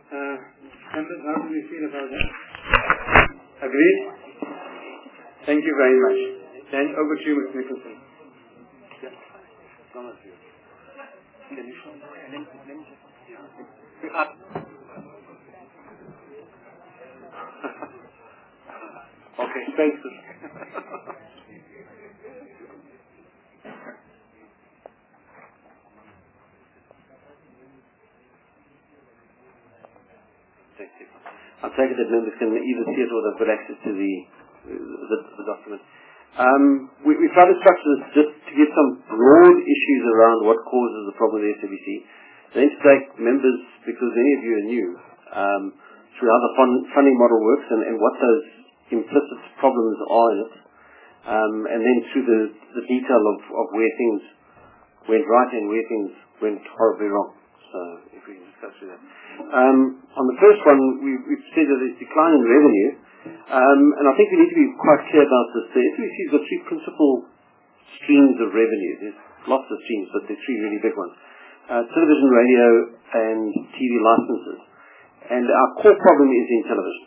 Members, how do we feel about that? Agreed? Thank you very much. And over to you, Mr. Nicholson. Yeah. Some of you. Can you show me? Okay, thanks. I take it that members can either see it or they've got access to the document. We tried to structure this just to give some broad issues around what causes the problem with the SABC. Then to take members, because many of you are new, through how the funding model works and what those implicit problems are in it, and then through the detail of where things went right and where things went horribly wrong. So if we can just go through that. On the first one, we've said that there's decline in revenue, and I think we need to be quite clear about this. The SABC's got three principal streams of revenue. There's lots of streams, but there's three really big ones. Television, radio, and TV licenses. And our core problem is in television,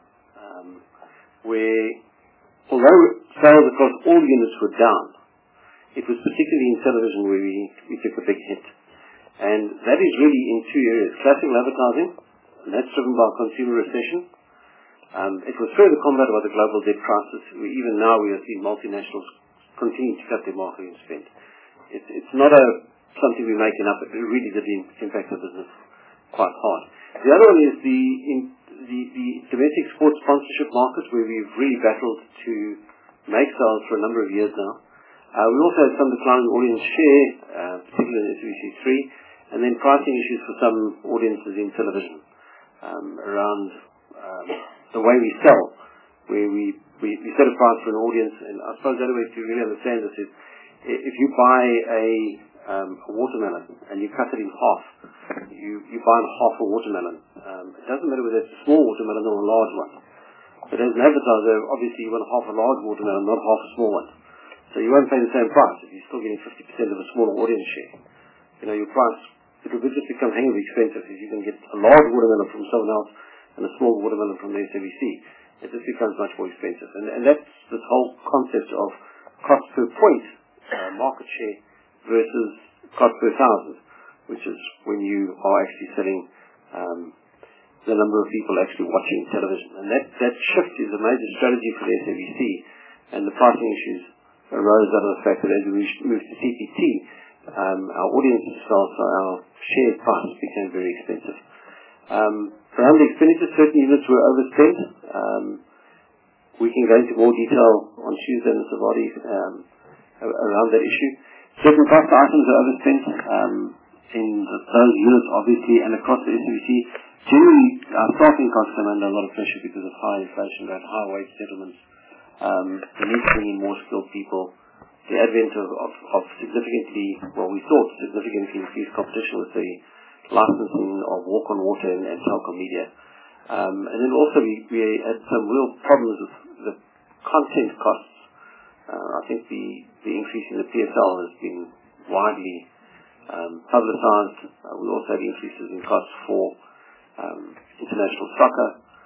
where although sales across all units were down, it was particularly in television where we took a big hit. And that is really in two areas. Classical advertising, and that's driven by consumer recession. It was further combated by the global debt crisis, where even now we are seeing multinationals continue to cut their marketing spend. It's not something we're making up. It really did impact the business quite hard. The other one is the domestic sports sponsorship market, where we've really battled to make sales for a number of years now. We also had some decline in audience share, particularly in SABC3, and then pricing issues for some audiences in television around the way we sell, where we set a price for an audience. And I suppose the other way to really understand this is if you buy a watermelon and you cut it in half, you buy half a watermelon. It doesn't matter whether it's a small watermelon or a large one. But as an advertiser, obviously you want half a large watermelon, not half a small one. So you won't pay the same price if you're still getting 50% of a smaller audience share. Your price, it will just become hanging expensive if you can get a large watermelon from someone else and a small watermelon from the SABC. It just becomes much more expensive. And that's this whole concept of cost per point, market share versus cost per thousand, which is when you are actually selling the number of people actually watching television. And that shift is a major strategy for the SABC, and the pricing issues arose out of the fact that as we moved to CPT, our audiences fell, so our share price became very expensive. Around the expenditure, certain units were overspent. We can go into more detail on Tuesday, Mr. Vardy, around that issue. Certain cost items are overspent in those units, obviously, and across the SABC. Generally, our staffing costs come under a lot of pressure because of high inflation rate, high wage settlements, the need to bring in more skilled people, the advent of significantly increased competition with the licensing of walk-on water and telecom media. And then also we had some real problems with the content costs. I think the increase in the PSL has been widely publicised. We also had increases in costs for international soccer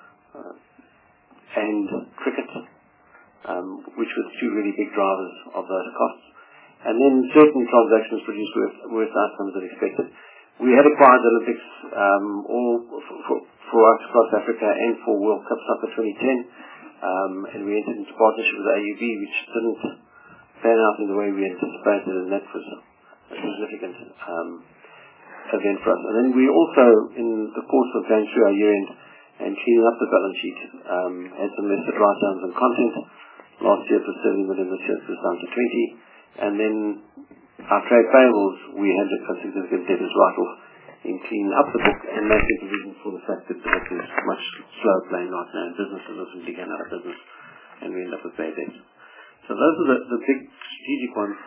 and cricket, which were two really big drivers of those costs. And then certain transactions produced worse outcomes than expected. We had acquired the Olympics all for us across Africa and for World Cup Soccer 2010, and we entered into partnership with AUB, which didn't pan out in the way we anticipated, and that was a significant event for us. And then we also, in the course of going through our year-end and cleaning up the balance sheet, had some listed write-downs on content. Last year it was 70 million, this year it was down to 20. And then our trade payables, we had a significant debtors write-off in cleaning up the book and making provision for the fact that it is much slower playing right now, and businesses are simply going out of business, and we end up with bad debt. So those are the big strategic ones.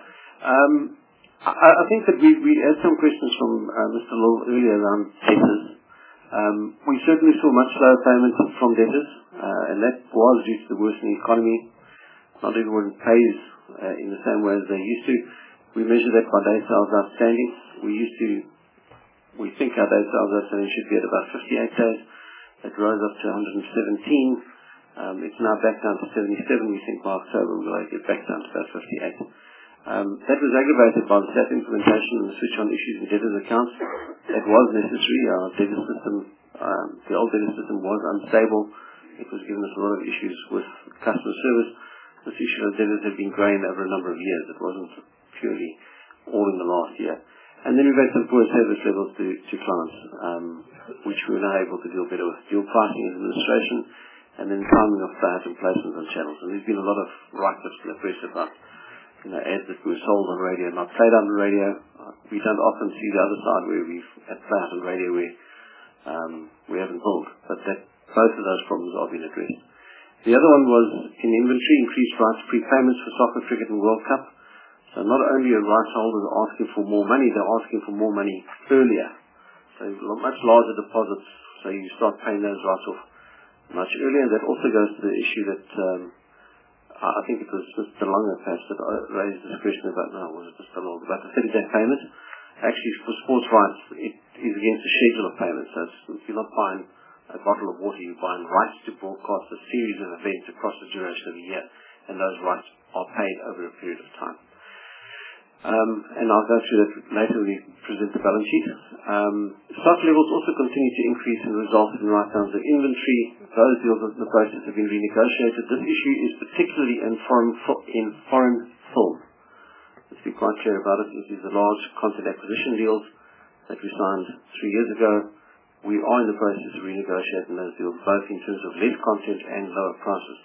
I think that we had some questions from Mr. Law earlier around debtors. We certainly saw much slower payments from debtors, and that was due to the worsening economy. Not everyone pays in the same way as they used to. We measure that by day sales outstanding. We used to we think our day sales outstanding should be at about 58 days. It rose up to 117. It's now back down to 77. We think by October we'll get back down to about 58. That was aggravated by the SAP implementation and the switch on issues in debtors accounts. That was necessary. Our debtor system, the old debtor system was unstable. It was giving us a lot of issues with customer service. This issue of debtors had been growing over a number of years. It wasn't purely all in the last year. And then we've had some poor service levels to clients, which we were now able to deal better with. Dual pricing and administration, and then timing of plans and placements on channels. And there's been a lot of write-ups in the press about ads that were sold on radio, not played on the radio. We don't often see the other side where we've had played on radio where we haven't billed. But both of those problems are being addressed. The other one was in inventory, increased rights prepayments for soccer, cricket and World Cup. So not only are rights holders asking for more money, they're asking for more money earlier. So much larger deposits, so you start paying those rights off much earlier. And that also goes to the issue that I think it was Mr. Longer perhaps that raised this question about, no, was it Mr. Longer, about the 30-day payment. Actually, for sports rights, it is against the schedule of payments. So you're not buying a bottle of water, you're buying rights to broadcast a series of events across the duration of a year, and those rights are paid over a period of time. And I'll go through that later when we present the balance sheet. Stock levels also continue to increase and result in write-downs of inventory. Those deals in the process have been renegotiated. This issue is particularly in foreign film. Let's be quite clear about it. This is the large content acquisition deals that we signed 3 years ago. We are in the process of renegotiating those deals, both in terms of less content and lower prices.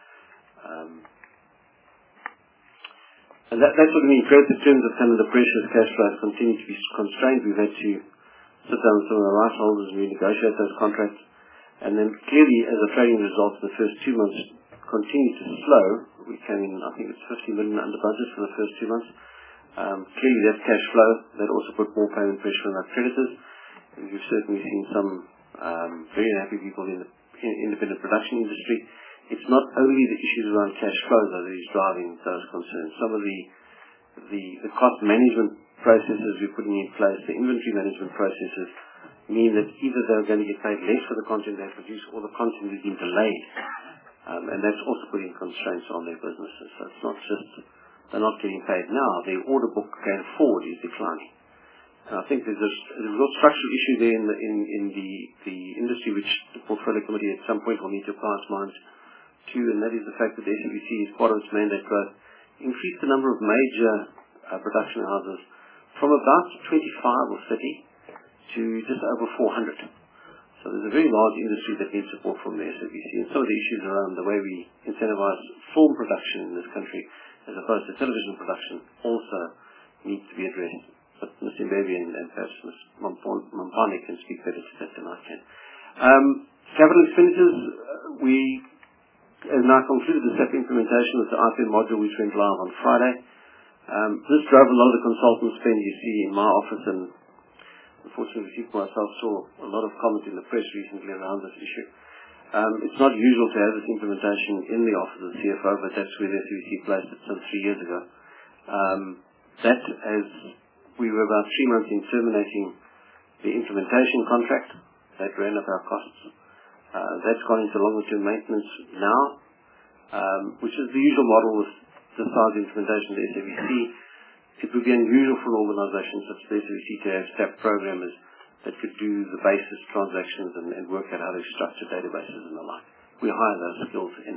And that's what we mean. Credit terms of some of the precious cash flows continue to be constrained. We've had to sit down with some of the rights holders and renegotiate those contracts. And then clearly, as a trading result, the first 2 months continued to slow. We came in, I think it's 50 million under budget for the first 2 months. Clearly, that's cash flow. That also put more payment pressure on our creditors. And we've certainly seen some very happy people in the independent production industry. It's not only the issues around cash flow that is driving those concerns. Some of the cost management processes we're putting in place, the inventory management processes, mean that either they're going to get paid less for the content they produce or the content is being delayed. And that's also putting constraints on their businesses. So it's not just they're not getting paid now. Their order book going forward is declining. And I think there's a real structural issue there in the industry which the Portfolio Committee at some point will need to apply its minds to, and that is the fact that the SABC, as part of its mandate growth, increased the number of major production houses from about 25 or 30 to just over 400. So there's a very large industry that needs support from the SABC, and some of the issues around the way we incentivize film production in this country as opposed to television production also need to be addressed. But Mr. Mbebe and perhaps Ms. Mampane can speak better to that than I can. Capital expenditures, we have now concluded the SAP implementation of the IPM module which went live on Friday. This drove a lot of the consultant spend you see in my office, and unfortunately people myself saw a lot of comment in the press recently around this issue. It's not usual to have this implementation in the office of the CFO, but that's where the SABC placed it some 3 years ago. That, as we were about 3 months in terminating the implementation contract, that ran up our costs. That's gone into longer-term maintenance now, which is the usual model with the size implementation of the SABC. It would be unusual for an organisation such as the SABC to have SAP programmers that could do the basis transactions and work out how to structure databases and the like. We hire those skills in.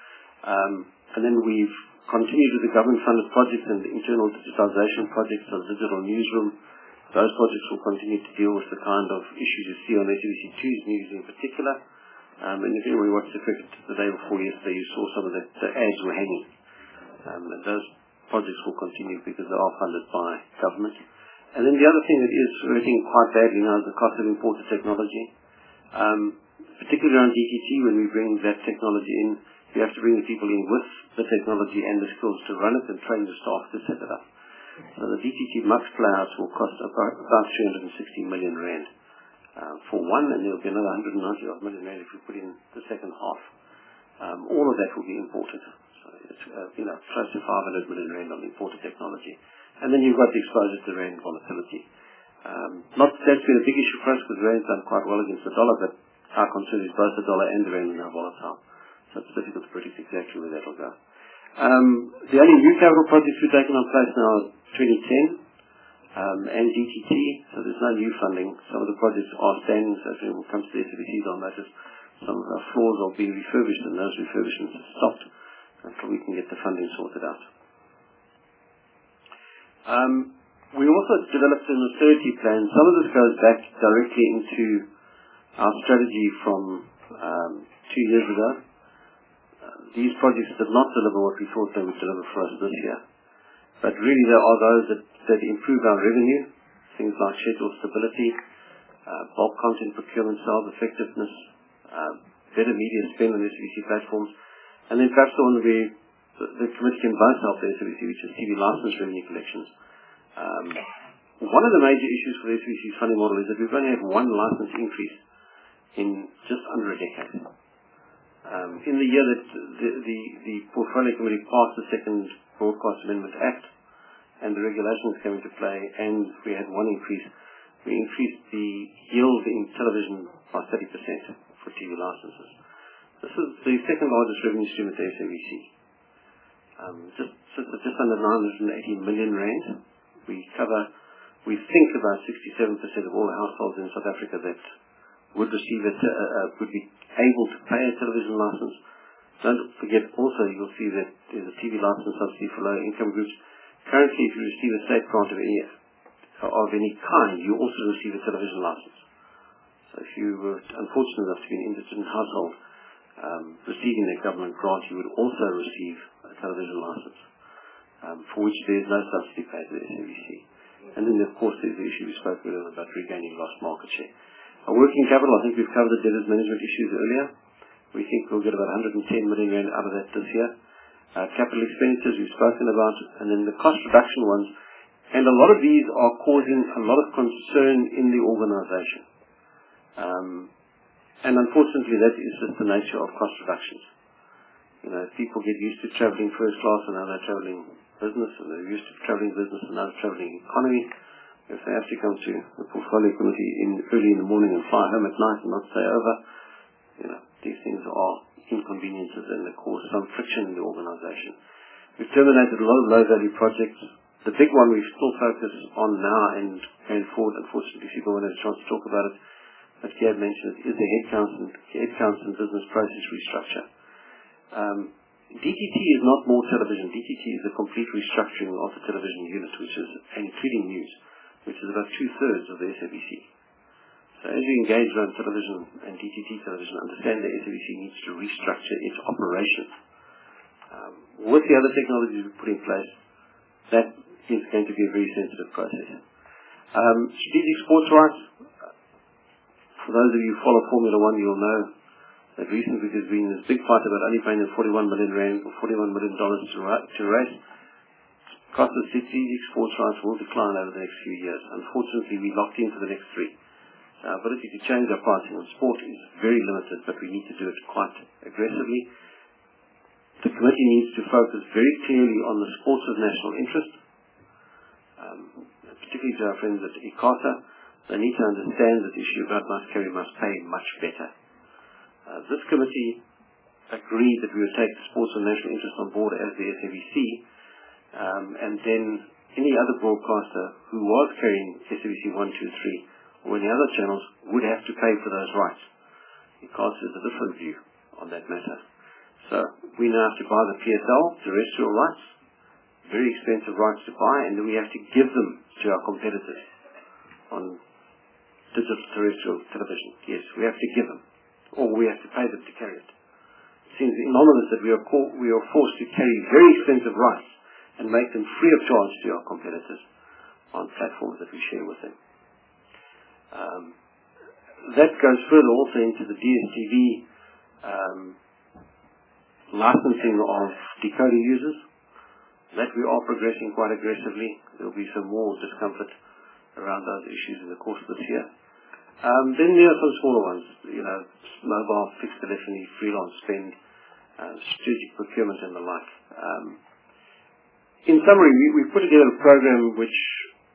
And then we've continued with the government-funded projects and the internal digitization projects of digital newsroom. Those projects will continue to deal with the kind of issues you see on SABC2's news in particular. And if anyone watched the cricket the day before yesterday, you saw some of the ads were hanging. And those projects will continue because they are funded by government. And then the other thing that is hurting quite badly now is the cost of imported technology. Particularly around DTT, when we bring that technology in, we have to bring the people in with the technology and the skills to run it and train the staff to set it up. So the DTT MUX playouts will cost about 360 million rand for one, and there will be another 190 million rand if we put in the second half. All of that will be imported. So it's close to 500 million rand on imported technology. And then you've got the exposure to rand volatility. That's been a big issue for us because the rand's done quite well against the dollar, but our concern is both the dollar and the rand are now volatile. So it's difficult to predict exactly where that will go. The only new capital projects we've taken on place now are 2010 and DTT, so there's no new funding. Some of the projects are standing, so if anyone comes to the SABCs, I'll notice some of our floors are being refurbished, and those refurbishments have stopped until we can get the funding sorted out. We also developed an austerity plan. Some of this goes back directly into our strategy from 2 years ago. These projects did not deliver what we thought they would deliver for us this year. But really there are those that improve our revenue, things like schedule stability, bulk content procurement, sales effectiveness, better media spend on SABC platforms, and then perhaps the one where the committee can both help the SABC, which is TV license revenue collections. One of the major issues for the SABC's funding model is that we've only had one license increase in just under a decade. In the year that the Portfolio Committee passed the Second Broadcast Amendment Act and the regulations came into play, and we had one increase, we increased the yield in television by 30% for TV licenses. This is the second largest revenue stream at the SABC. Just under 980 million rand. We think about 67% of all households in South Africa that would receive would be able to pay a television license. Don't forget also, you'll see that there's a TV license subsidy for low income groups. Currently, if you receive a state grant of any kind, you also receive a television license. So if you were unfortunate enough to be an indigent household receiving that government grant, you would also receive a television license, for which there is no subsidy paid to the SABC. And then, of course, there's the issue we spoke about regaining lost market share. Our working capital, I think we've covered the debtors management issues earlier. We think we'll get about 110 million rand out of that this year. Capital expenditures we've spoken about, and then the cost reduction ones. And a lot of these are causing a lot of concern in the organisation. And unfortunately, that is just the nature of cost reductions. You know, people get used to travelling first class and now they're travelling business, and they're used to travelling business and now they're travelling economy. If they have to come to the Portfolio Committee early in the morning and fly home at night and not stay over, you know, these things are inconveniences and they cause some friction in the organisation. We've terminated a lot of low-value projects. The big one we still focus on now and going forward, unfortunately people won't have a chance to talk about it, as Gab mentioned, is the headcounts and business process restructure. DTT is not more television. DTT is a complete restructuring of the television unit, which is including news, which is about 2/3 of the SABC. So as you engage around television and DTT television, understand that SABC needs to restructure its operations. With the other technologies we put in place, that is going to be a very sensitive process. Strategic sports rights. For those of you who follow Formula 1, you'll know that recently there's been this big fight about only paying them 41 million rand or $41 million to race. Cost of strategic sports rights will decline over the next few years. Unfortunately, we locked into the next 3. So our ability to change our pricing on sport is very limited, but we need to do it quite aggressively. The committee needs to focus very clearly on the sports of national interest, particularly to our friends at ICASA. They need to understand that the issue about must carry, must pay much better. This committee agreed that we would take the sports of national interest on board as the SABC, and then any other broadcaster who was carrying SABC 1, 2, 3 or any other channels would have to pay for those rights. ICASA has a different view on that matter. So we now have to buy the PSL, terrestrial rights, very expensive rights to buy, and then we have to give them to our competitors on digital terrestrial television. Yes, we have to give them, or we have to pay them to carry it. It seems anomalous that we are forced to carry very expensive rights and make them free of charge to our competitors on platforms that we share with them. That goes further also into the DSTV licensing of decoder users. That we are progressing quite aggressively. There will be some more discomfort around those issues in the course of this year. Then there are some smaller ones, mobile, fixed telephony, freelance spend, strategic procurement and the like. In summary, we put together a program which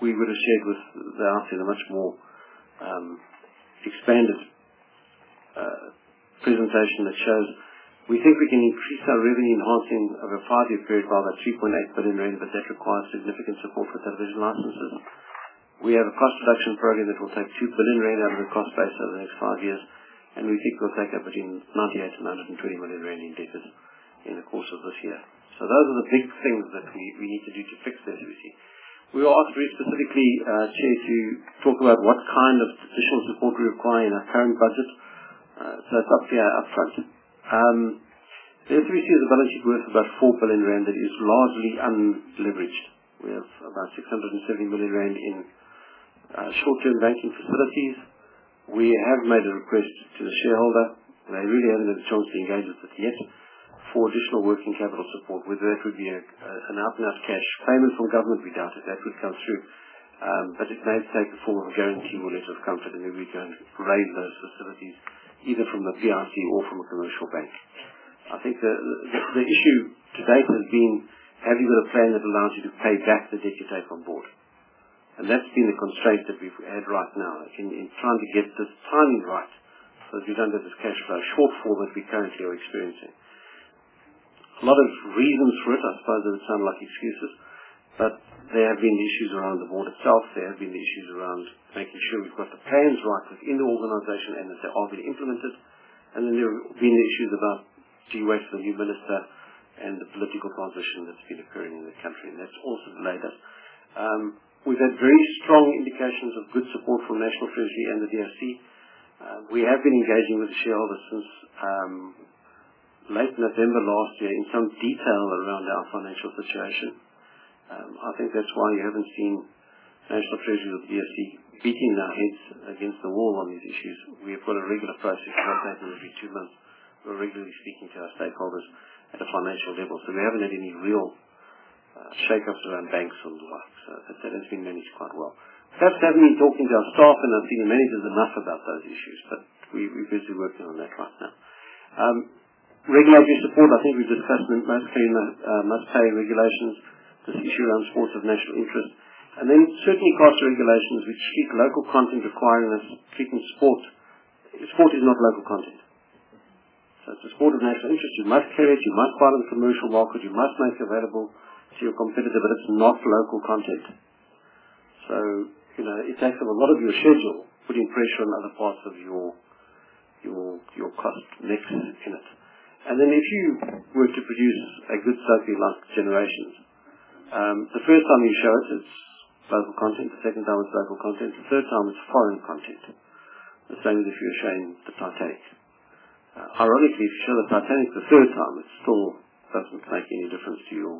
we would have shared with the House in a much more expanded presentation that shows we think we can increase our revenue enhancing over a 5-year period by about 3.8 billion rand, but that requires significant support for television licenses. We have a cost reduction program that will take 2 billion rand out of the cost base over the next 5 years, and we think we'll take up between 98 and 120 million rand in debtors in the course of this year. So those are the big things that we need to do to fix the SABC. We were asked very specifically, Chair, to talk about what kind of additional support we require in our current budget. So it's up here up front. The SABC has a balance sheet worth about 4 billion rand that is largely unleveraged. We have about 670 million rand in short-term banking facilities. We have made a request to the shareholder. They really haven't had a chance to engage with it yet for additional working capital support. Whether that would be an out-and-out cash payment from government, we doubt it. That would come through. But it may take the form of a guarantee or letter of comfort, and then we can raise those facilities either from the PRC or from a commercial bank. I think the issue to date has been, have you got a plan that allows you to pay back the debt you take on board? And that's been the constraint that we've had right now in trying to get this timing right so that we don't have this cash flow shortfall that we currently are experiencing. A lot of reasons for it, I suppose they would sound like excuses, but there have been issues around the board itself. There have been issues around making sure we've got the plans right within the organisation and that they are being implemented. And then there have been issues about, do you wait for the new minister and the political transition that's been occurring in the country, and that's also delayed us. We've had very strong indications of good support from National Treasury and the DRC. We have been engaging with the shareholders since late November last year in some detail around our financial situation. I think that's why you haven't seen National Treasury or the DRC beating their heads against the wall on these issues. We've got a regular process of updating every 2 months. We're regularly speaking to our stakeholders at a financial level. So we haven't had any real shake-ups around banks and the like. So that has been managed quite well. Perhaps haven't been talking to our staff and our senior managers enough about those issues, but we're busy working on that right now. Regulatory support, I think we've discussed must-pay regulations, this issue around sports of national interest, and then certainly cost regulations which treat local content requiring us treating sport. Sport is not local content. So it's a sport of national interest. You must carry it, you must buy it in the commercial market, you must make it available to your competitor, but it's not local content. So, it takes up a lot of your schedule, putting pressure on other parts of your cost mix in it. And then if you were to produce a good soapie like Generations, the first time you show it, it's local content. The second time it's local content. The third time it's foreign content. The same as if you were showing the Titanic. Ironically, if you show the Titanic the third time, it still doesn't make any difference to your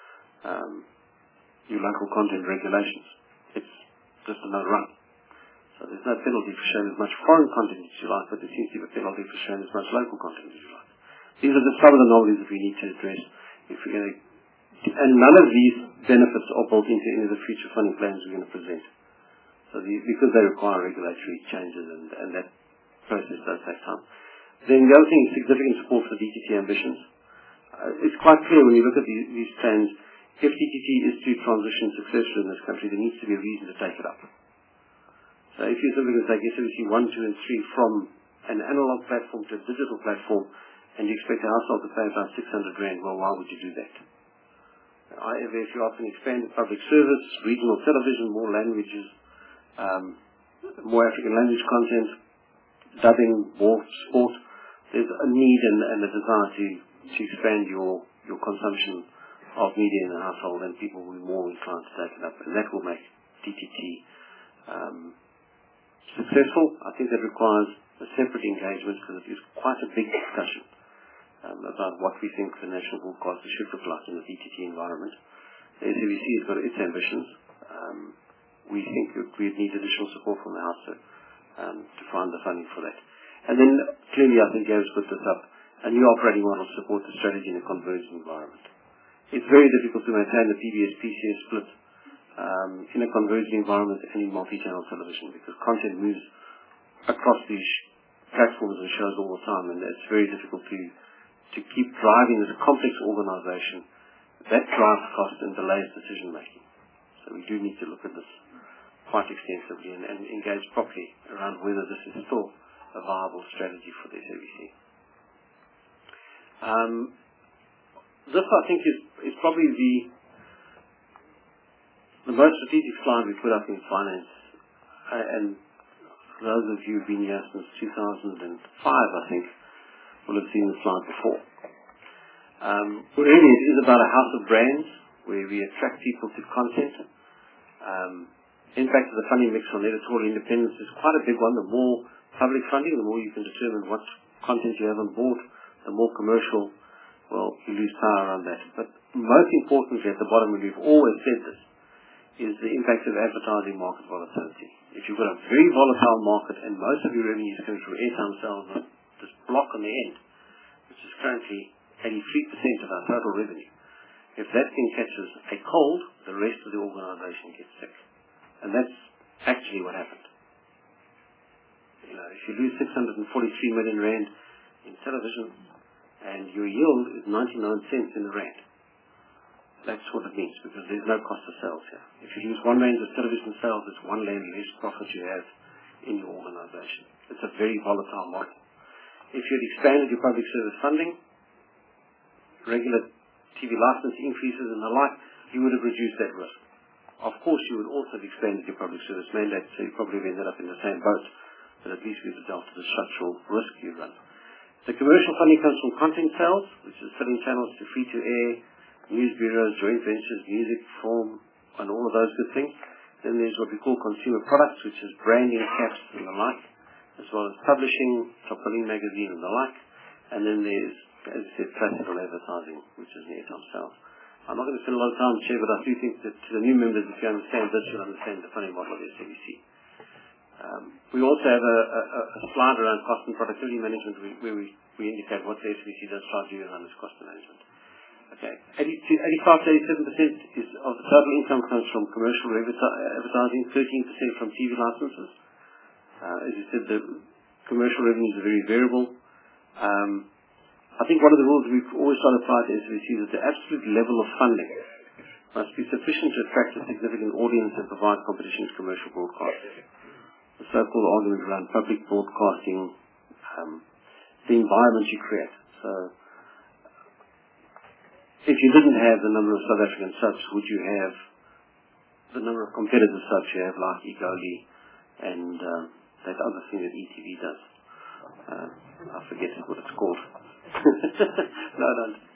local content regulations. It's just another run. So there's no penalty for showing as much foreign content as you like, but there seems to be a penalty for showing as much local content as you like. These are just some of the anomalies that we need to address if we're going to. And none of these benefits are built into any of the future funding plans we're going to present. So because they require regulatory changes and that process does take time. Then the other thing is significant support for DTT ambitions. It's quite clear when you look at these plans, if DTT is to transition successfully in this country, there needs to be a reason to take it up. So if you're simply going to take SABC 1, 2 and 3 from an analog platform to a digital platform, and you expect a household to pay about 600 rand, well, why would you do that? If you ask an expanded public service, regional television, more languages, more African language content, dubbing, more sport, there's a need and a desire to expand your consumption of media in the household, and people will be more inclined to take it up, and that will make DTT successful. I think that requires a separate engagement because it is quite a big discussion about what we think the national broadcaster should look like in the DTT environment. The SABC has got its ambitions. We think that we need additional support from the House to find the funding for that. And then clearly I think Gary's put this up, a new operating model to support the strategy in a converged environment. It's very difficult to maintain the PBS-PCS split in a converged environment and in multi-channel television because content moves across these platforms and shows all the time, and it's very difficult to keep driving this complex organization that drives cost and delays decision making. So we do need to look at this quite extensively and engage properly around whether this is still a viable strategy for the SABC. This, I think, is probably the most strategic slide we put up in finance. And those of you who've been here since 2005, I think, will have seen the slide before. Really, it is about a house of brands where we attract people to content. In fact, the funding mix on editorial independence is quite a big one. The more public funding, the more you can determine what content you have on board, the more commercial, well, you lose power around that. But most importantly, at the bottom, and we've always said this, is the impact of advertising market volatility. If you've got a very volatile market and most of your revenue is coming through airtime sales, this block on the end, which is currently 83% of our total revenue, if that thing catches a cold, the rest of the organisation gets sick. And that's actually what happened. If you lose 643 million rand in television and your yield is 99 cents in the rand, that's what it means, because there's no cost of sales here. If you lose 1 rand of television sales, it's 1 rand less profit you have in your organisation. It's a very volatile model. If you had expanded your public service funding, regular TV license increases and the like, you would have reduced that risk. Of course, you would also have expanded your public service mandate, so you probably have ended up in the same boat, but at least we've dealt with the structural risk you run. The commercial funding comes from content sales, which is selling channels to free-to-air, news bureaus, joint ventures, music, film, and all of those good things. Then there's what we call consumer products, which is branding, caps, and the like, as well as publishing, Top Billing magazine, and the like. And then there's, as I said, classical advertising, which is airtime sales. I'm not going to spend a lot of time here, but I do think that to the new members, if you understand this, you'll understand the funding model of the SABC. We also have a slide around cost and productivity management where we indicate what the SABC does try to do around its cost management. Okay, 85 to 87% of the total income comes from commercial advertising, 13% from TV licenses. As you said, the commercial revenues are very variable. I think one of the rules we've always tried to apply to SABC is that the absolute level of funding must be sufficient to attract a significant audience and provide competition to commercial broadcasting. The so-called argument around public broadcasting, the environment you create. So, if you didn't have the number of South African subs, would you have the number of competitive subs you have, like Egoli and that other thing that ETV does? I forget what it's called. No, I don't.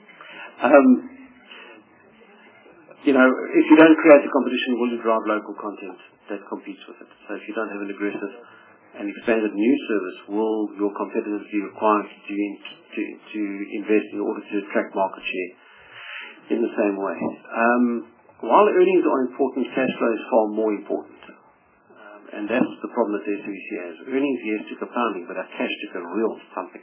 If you don't create a competition, will you drive local content that competes with it? So if you don't have an aggressive and expanded news service, will your competitors be required to invest in order to attract market share in the same way? While earnings are important, cash flow is far more important. And that's the problem that the SABC has. Earnings, yes, took a pounding, but our cash took a real thumping.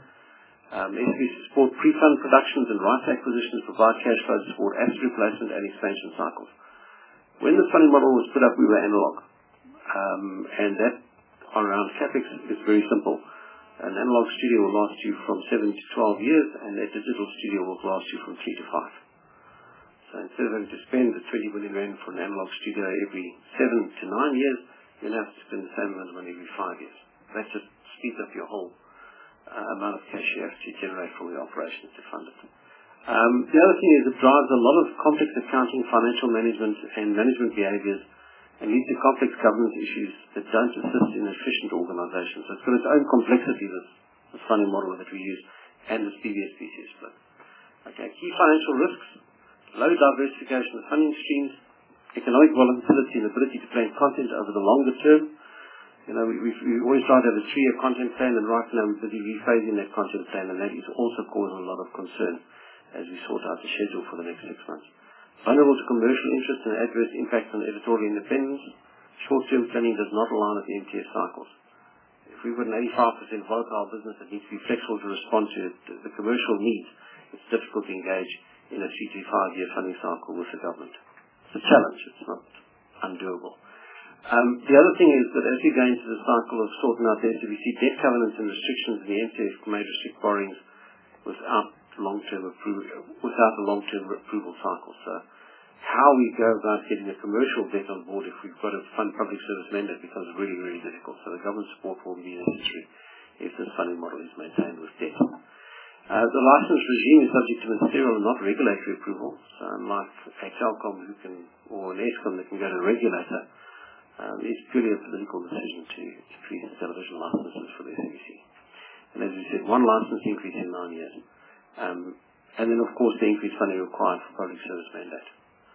SABC support pre-fund productions and rights acquisitions, provide cash flow to support asset replacement and expansion cycles. When the funding model was put up, we were analog. And that around CapEx is very simple. An analog studio will last you from 7 to 12 years, and a digital studio will last you from 3 to 5. So instead of having to spend the 20 million rand for an analog studio every 7 to 9 years, you'll have to spend the same amount of money every 5 years. That just speeds up your whole amount of cash you have to generate from your operations to fund it. The other thing is it drives a lot of complex accounting, financial management, and management behaviours, and leads to complex governance issues that don't assist in efficient organisation. So it's got its own complexity, this funding model that we use, and this PBS-PCS split. Okay, key financial risks, low diversification of funding streams, economic volatility and ability to plan content over the longer term. We always try to have a 3-year content plan, and right now we're busy rephasing that content plan, and that is also causing a lot of concern as we sort out the schedule for the next 6 months. Vulnerable to commercial interest and adverse impacts on editorial independence. Short-term planning does not align with the MTS cycles. If we've got an 85% volatile business that needs to be flexible to respond to the commercial needs, it's difficult to engage in a 3 to 5 year funding cycle with the government. It's a challenge, it's not undoable. The other thing is that as we go into the cycle of sorting out the SABC debt covenants and restrictions, the MTS may restrict borrowings without a long-term approval cycle. So how we go about getting a commercial debt on board if we've got to fund public service mandate becomes really, really difficult. So the government support will be necessary if this funding model is maintained with debt. The license regime is subject to ministerial and not regulatory approval. So unlike a Telkom or an Eskom that can go to a regulator, it's purely a political decision to increase the television licenses for the SABC. And as we said, one license increase in 9 years. And then, of course, the increased funding required for public service mandate.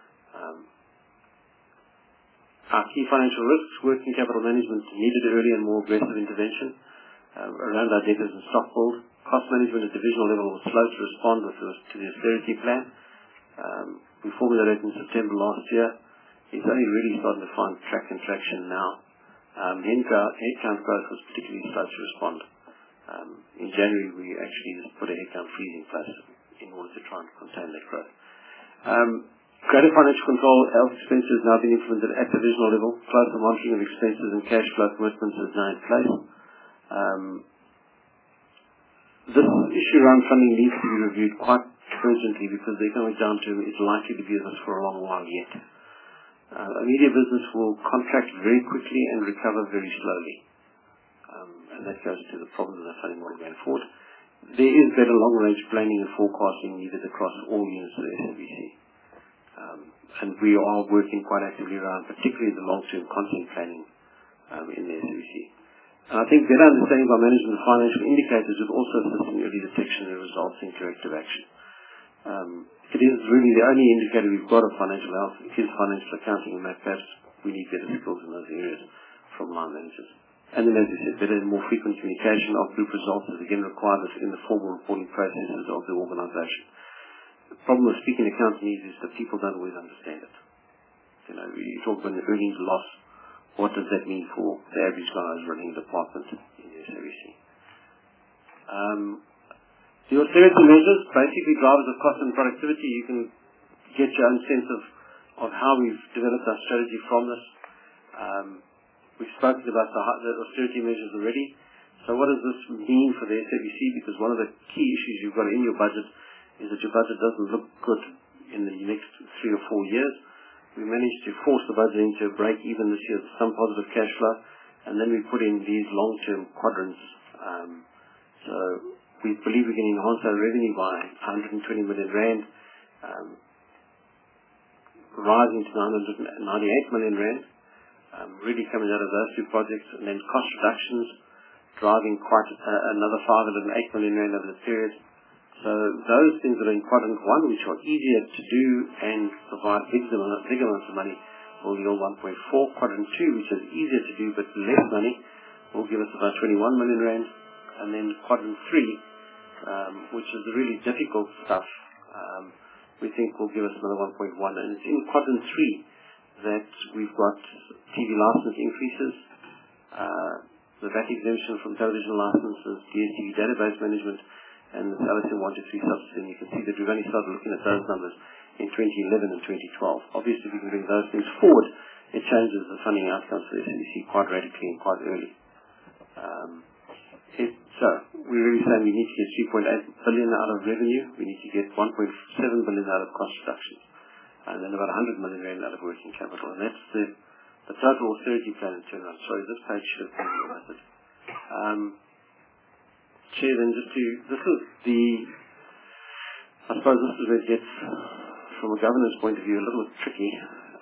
Our key financial risks, working capital management needed early and more aggressive intervention around our debtors and stock build. Cost management at divisional level was slow to respond to the austerity plan. We formulated in September last year. It's only really starting to find track and traction now. Headcount growth was particularly slow to respond. In January, we actually just put a headcount freeze in place in order to try and contain that growth. Greater financial control of expenses has now been implemented at divisional level. Closer monitoring of expenses and cash flow commitments is now in place. This issue around funding needs to be reviewed quite urgently because the economic downturn is likely to be with us for a long while yet. A media business will contract very quickly and recover very slowly. And that goes to the problem of the funding model going forward. There is better long-range planning and forecasting needed across all units of the SABC. And we are working quite actively around particularly the long-term content planning in the SABC. And I think better understanding by management of financial indicators would also assist in early detection and results in corrective action. It is really the only indicator we've got of financial health. It is financial accounting, and perhaps we need better skills in those areas from line managers. And then, as I said, better and more frequent communication of group results is again required within the formal reporting processes of the organisation. The problem with speaking accounting is that people don't always understand it. You know, you talk about the earnings loss. What does that mean for the average guy who's running a department in the SABC? The austerity measures, basically drivers of cost and productivity. You can get your own sense of how we've developed our strategy from this. We've spoken about the austerity measures already. So what does this mean for the SABC? Because one of the key issues you've got in your budget is that your budget doesn't look good in the next 3 or 4 years. We managed to force the budget into a break even this year with some positive cash flow, and then we put in these long-term quadrants. So we believe we can enhance our revenue by 120 million rand, rising to 998 million rand, really coming out of those two projects, and then cost reductions driving quite another 508 million rand over the period. So those things that are in quadrant 1, which are easier to do and provide big amounts of money, will yield 1.4. Quadrant 2, which is easier to do but less money, will give us about 21 million rand. And then quadrant 3, which is the really difficult stuff, we think will give us another 1.1. And it's in quadrant 3 that we've got TV license increases, the VAT exemption from television licenses, DSTV database management, and the LSM 123 subsidy. And you can see that we've only started looking at those numbers in 2011 and 2012. Obviously, if we can bring those things forward, it changes the funding outcomes for the SABC quite radically and quite early. So we're really saying we need to get 3.8 billion out of revenue. We need to get 1.7 billion out of cost reductions, and then about 100 million rand out of working capital. And that's the total austerity plan in turnaround. Sorry, this page should have been omitted. Chair, then I suppose this is where it gets, from a governance point of view, a little bit tricky.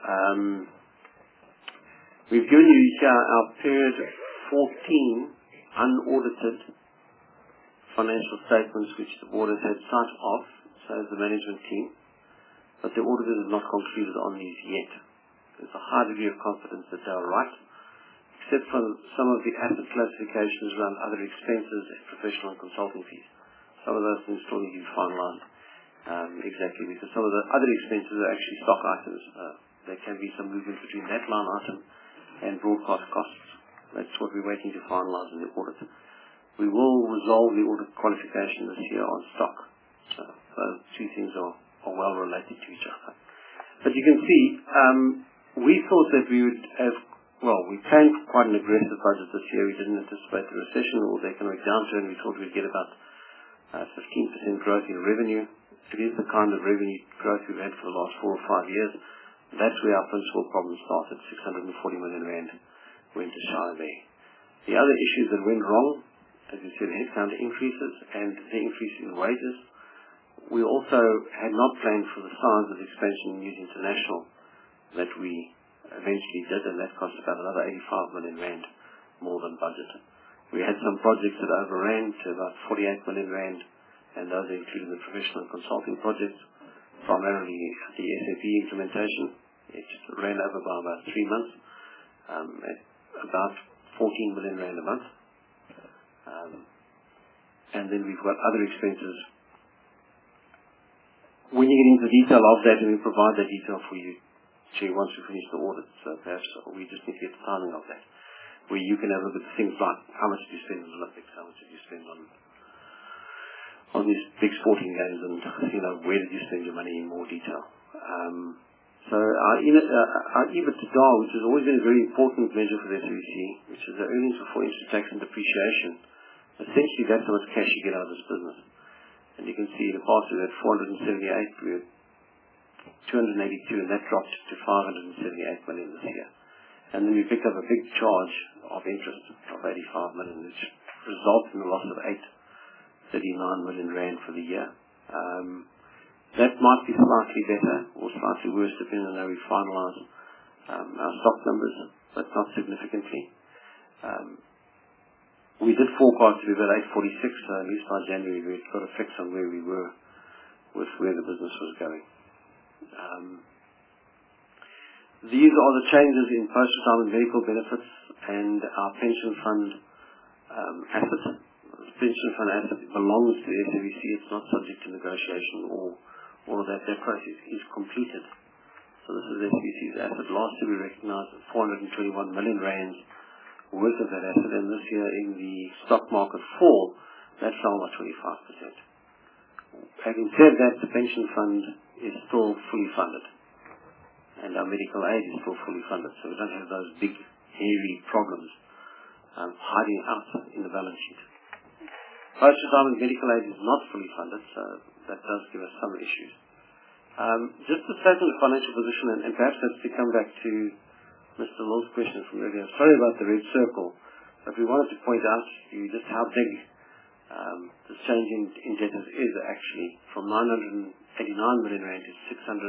We've given you here our period 14 unaudited financial statements which the board has had sight of, so has the management team, but the auditors have not concluded on these yet. There's a high degree of confidence that they are right, except for some of the asset classifications around other expenses and professional and consulting fees. Some of those things still need to be finalized exactly, because some of the other expenses are actually stock items. There can be some movement between that line item and broadcast costs. That's what we're waiting to finalize in the audit. We will resolve the audit qualification this year on stock. So those two things are well related to each other. But you can see, we thought that we would have, we planned quite an aggressive budget this year. We didn't anticipate the recession or the economic downturn. We thought we'd get about 15% growth in revenue, it is the kind of revenue growth we've had for the last 4 or 5 years. That's where our principal problem started. 640 million rand went to shy there. The other issues that went wrong, as you said, headcount increases and the increase in wages. We also had not planned for the size of expansion in News International that we eventually did, and that cost about another 85 million rand more than budget. We had some projects that overran to about 48 million rand, and those included the professional and consulting projects, primarily the SAP implementation. It ran over by about 3 months, at about 14 million rand a month. And then we've got other expenses. When you get into the detail of that, and we provide that detail for you, once we finish the audit, so perhaps we just need to get the timing of that, where you can have a look at things like how much did you spend on the Olympics, how much did you spend on these big sporting games, and where did you spend your money in more detail. So our EBITDA, which has always been a very important measure for the SABC, which is the earnings before interest, tax and depreciation, essentially that's how much cash you get out of this business. And you can see in the past we had 478, we had 282, and that dropped to 578 million this year. And then we picked up a big charge of interest of 85 million, which resulted in a loss of 839 million rand for the year. That might be slightly better or slightly worse depending on how we finalise our stock numbers, but not significantly. We did forecast to be about 846, so at least by January we'd got a fix on where we were with where the business was going. These are the changes in post-retirement medical benefits and our pension fund asset. The pension fund asset belongs to the SABC. It's not subject to negotiation or all of that. That process is completed. So this is SABC's asset. Last year we recognised 421 million rand worth of that asset, and this year in the stock market fall, that fell by 25%. Having said that, the pension fund is still fully funded, and our medical aid is still fully funded, so we don't have those big, hairy problems hiding out in the balance sheet. Post-retirement medical aid is not fully funded, so that does give us some issues. Just to state on the financial position, and perhaps that's to come back to Mr. Mill's question from earlier. Sorry about the red circle, but we wanted to point out to you just how big this change in debtors is actually, from 989 million rand to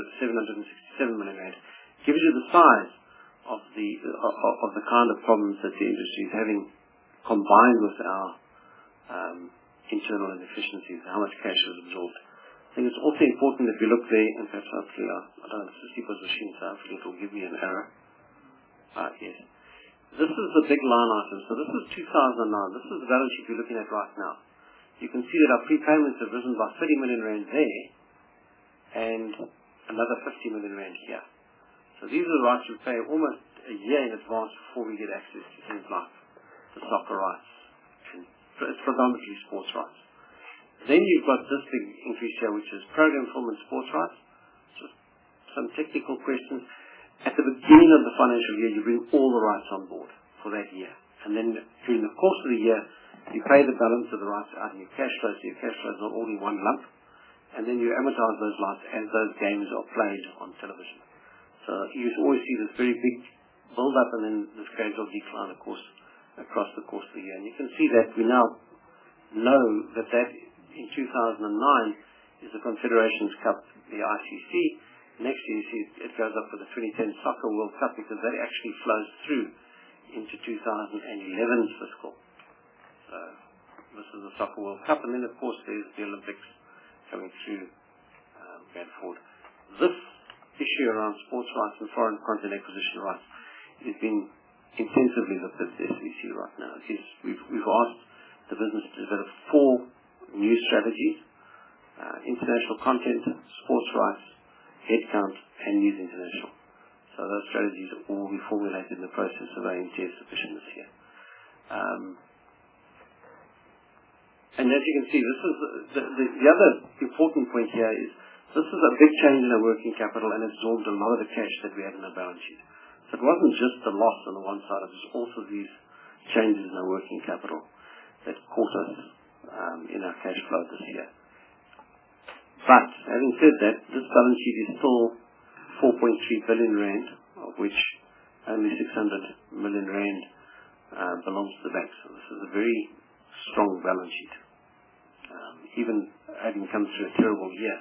767 million rand. Gives you the size of the kind of problems that the industry is having, combined with our internal inefficiencies, how much cash was absorbed. I think it's also important that we look there, and perhaps hopefully I don't have a Sipo's machine, so hopefully it will give me an error. Yes. This is the big line item. So this is 2009. This is the balance sheet we're looking at right now. You can see that our prepayments have risen by 30 million rand there, and another 50 million rand here. So these are the rights we pay almost a year in advance before we get access to things like the soccer rights. And it's predominantly sports rights. Then you've got this big increase here, which is program film and sports rights. So some technical questions. At the beginning of the financial year, you bring all the rights on board for that year. And then during the course of the year, you pay the balance of the rights out in your cash flow, so your cash flow is not all in one lump. And then you amortize those rights as those games are played on television. So you always see this very big build-up and then this gradual decline, of course, across the course of the year. And you can see that we now know that in 2009 is the Confederations Cup, the ICC. Next year, you see it goes up for the 2010 Soccer World Cup, because that actually flows through into 2011's fiscal. So this is the Soccer World Cup, and then of course there's the Olympics coming through going forward. This issue around sports rights and foreign content acquisition rights is being intensively looked at the SABC right now. We've asked the business to develop 4 new strategies: international content, sports rights, headcount, and News International. So those strategies will be formulated in the process of AMTS submission this year. And as you can see, this is the other important point here is this is a big change in our working capital and absorbed a lot of the cash that we had in our balance sheet. So it wasn't just the loss on the one side, it was also these changes in our working capital that caught us in our cash flow this year. But having said that, this balance sheet is still 4.3 billion rand, of which only 600 million rand belongs to the bank. So this is a very strong balance sheet. Even having come through a terrible year,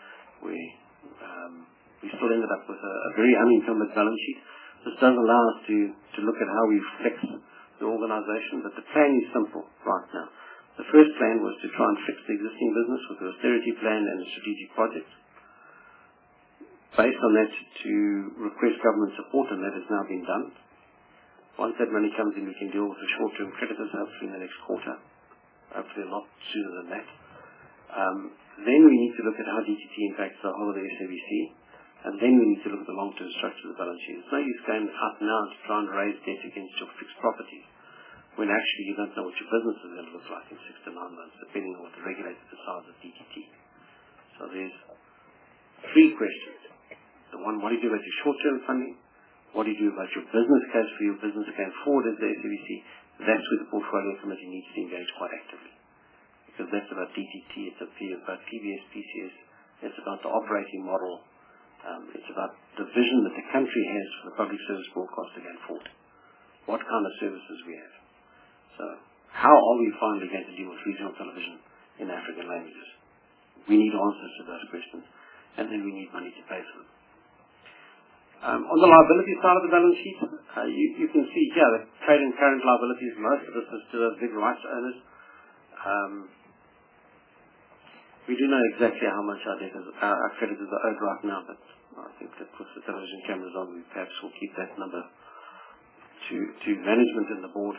we still ended up with a very unencumbered balance sheet. This does allow us to look at how we fix the organisation, but the plan is simple right now. The first plan was to try and fix the existing business with the austerity plan and the strategic projects. Based on that, to request government support, and that has now been done. Once that money comes in, we can deal with the short-term creditors, hopefully in the next quarter. Hopefully a lot sooner than that. Then we need to look at how DTT impacts the whole of the SABC, and then we need to look at the long-term structure of the balance sheet. It's no use going out now to try and raise debt against your fixed properties, when actually you don't know what your business is going to look like in 6 to 9 months, depending on what the regulator decides of DTT. So there's 3 questions. The one, what do you do about your short-term funding? What do you do about your business case for your business going forward as the SABC? That's where the portfolio committee needs to engage quite actively. Because that's about DTT, it's about PBS, PCS, it's about the operating model, it's about the vision that the country has for the public service broadcaster going forward. What kind of services we have. So, how are we finally going to deal with regional television in African languages? We need answers to those questions, and then we need money to pay for them. On the liability side of the balance sheet, you can see here that trade and current liabilities, most of this is to those big rights owners. We do know exactly how much our creditors are owed right now, but I think that with the television cameras on, we perhaps will keep that number to management and the board.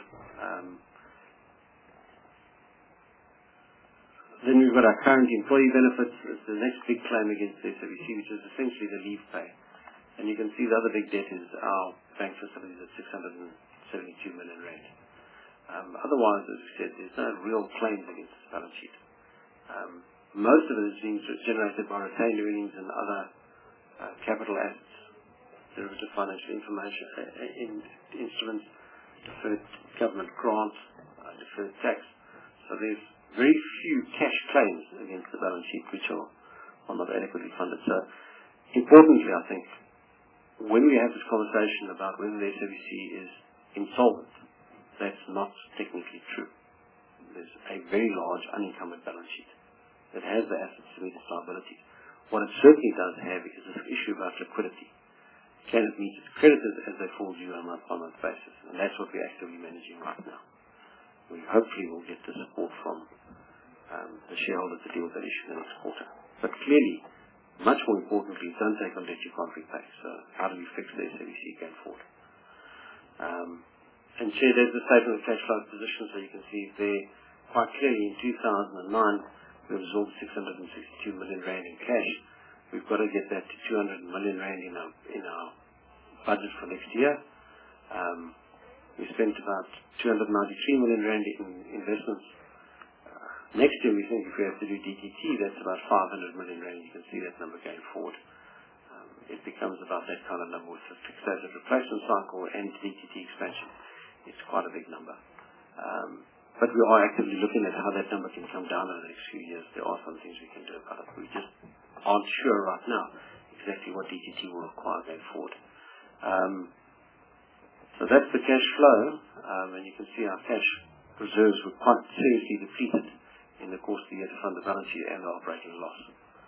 Then we've got our current employee benefits. It's the next big claim against the SABC, which is essentially the leave pay. And you can see the other big debt is our bank facilities at 672 million rand. Otherwise, as we said, there's no real claims against this balance sheet. Most of it is being generated by retained earnings and other capital assets, derivative financial information instruments, deferred government grants, deferred tax. So there's very few cash claims against the balance sheet which are not adequately funded. So importantly, I think, when we have this conversation about whether the SABC is insolvent, that's not technically true. There's a very large unencumbered balance sheet that has the assets to meet its liabilities. What it certainly does have is this issue about liquidity. Can it meet its creditors as they fall due on a month-by-month basis? And that's what we're actively managing right now. We hopefully will get the support from the shareholders to deal with that issue in the next quarter. But clearly, much more importantly, don't take on debt you can't repay. So how do we fix the SABC going forward? And Chair, there's the statement of cash flow position, so you can see there quite clearly in 2009 we absorbed 662 million rand in cash. We've got to get that to 200 million rand in our budget for next year. We spent about 293 million rand in investments. Next year we think if we have to do DTT, that's about 500 million rand. You can see that number going forward. It becomes about that kind of number with the fixed asset replacement cycle and DTT expansion. It's quite a big number. But we are actively looking at how that number can come down over the next few years. There are some things we can do about it. We just aren't sure right now exactly what DTT will require going forward. So that's the cash flow, and you can see our cash reserves were quite seriously depleted in the course of the year to fund the balance sheet and the operating loss.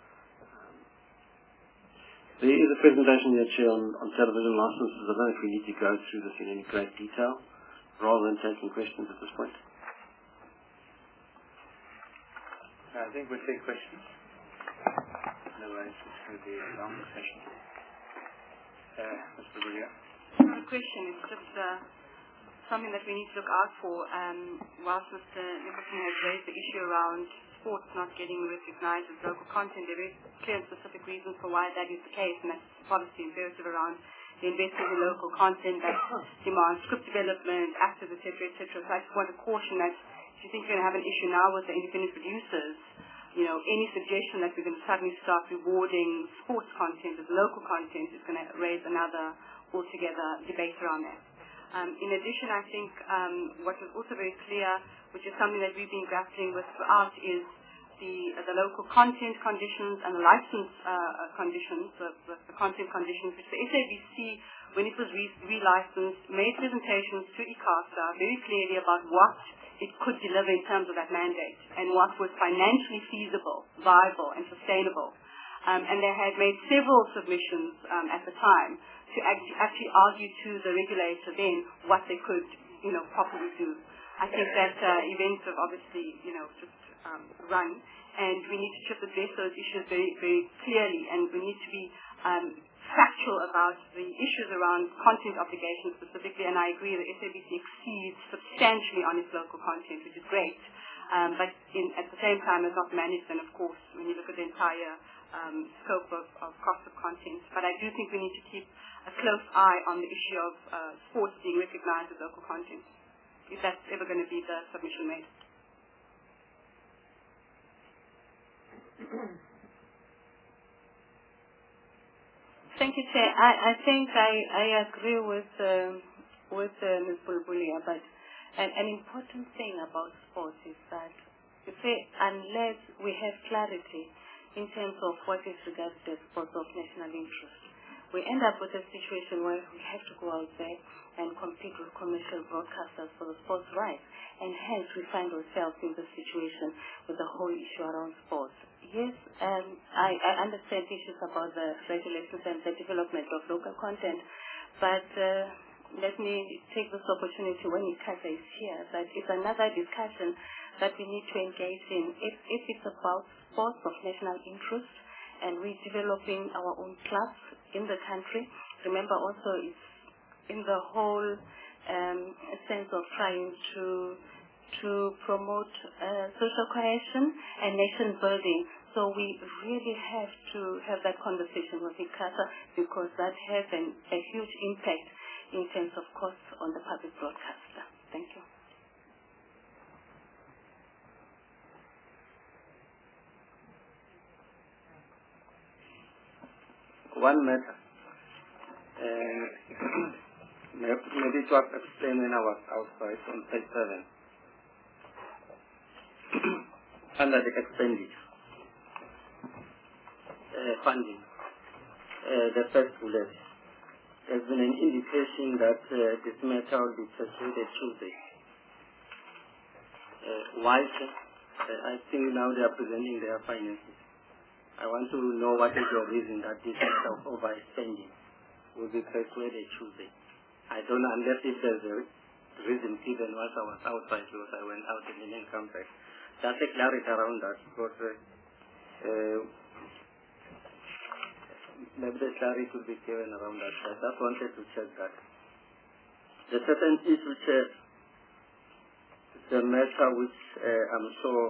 There is a presentation here, Chair, on television licenses. I don't know if we need to go through this in any great detail, rather than taking questions at this point. I think we'll take questions. Otherwise, it's going to be a long session. Mr. Buria. Not a question, it's just something that we need to look out for. Whilst Mr. Nicholson has raised the issue around sports not getting recognised as local content, there is clear and specific reasons for why that is the case, and that's policy imperative around the investment in local content that demands script development, actors, etc., etc. So I just want to caution that if you think you're going to have an issue now with the independent producers, any suggestion that we're going to suddenly start rewarding sports content as local content is going to raise another altogether debate around that. In addition, I think what was also very clear, which is something that we've been grappling with throughout, is the local content conditions and the license conditions, the content conditions, which the SABC, when it was relicensed, made presentations to ICASA very clearly about what it could deliver in terms of that mandate and what was financially feasible, viable, and sustainable. And they had made several submissions at the time to actually argue to the regulator then what they could, properly do. I think that events have obviously, just run, and we need to just address those issues very, very clearly, and we need to be factual about the issues around content obligations specifically, and I agree that SABC exceeds substantially on its local content, which is great, but at the same time has not managed, and of course, when you look at the entire scope of cost of content. But I do think we need to keep a close eye on the issue of sports being recognized as local content, if that's ever going to be the submission made. Thank you, Chair. I think I agree with Ms. Bulbulia, but an important thing about sports is that unless we have clarity in terms of what is regarded as sports of national interest, we end up with a situation where we have to go out there and compete with commercial broadcasters for the sports rights, and hence we find ourselves in the situation with the whole issue around sports. Yes, I understand issues about the regulations and the development of local content, but let me take this opportunity when ICASA is here, that it's another discussion that we need to engage in. If it's about sports of national interest and we're developing our own clubs in the country, remember also it's in the whole sense of trying to promote social cohesion and nation building. So we really have to have that conversation with ICASA, because that has a huge impact in terms of costs on the public broadcaster. Thank you. One matter. Maybe to explain when I was outside on page 7. Under the expenditure. Funding. The first bullet. There's been an indication that this matter will be pursued Tuesday. Why? I think now they are presenting their finances. I want to know what is your reason that this matter of overspending will be persuaded Tuesday. I don't know, unless if there's a reason given once I was outside, because I went out and didn't come back. Just a clarity around that, because maybe the clarity could be given around that. I just wanted to check that. The second issue, Chair, is the matter which I'm sure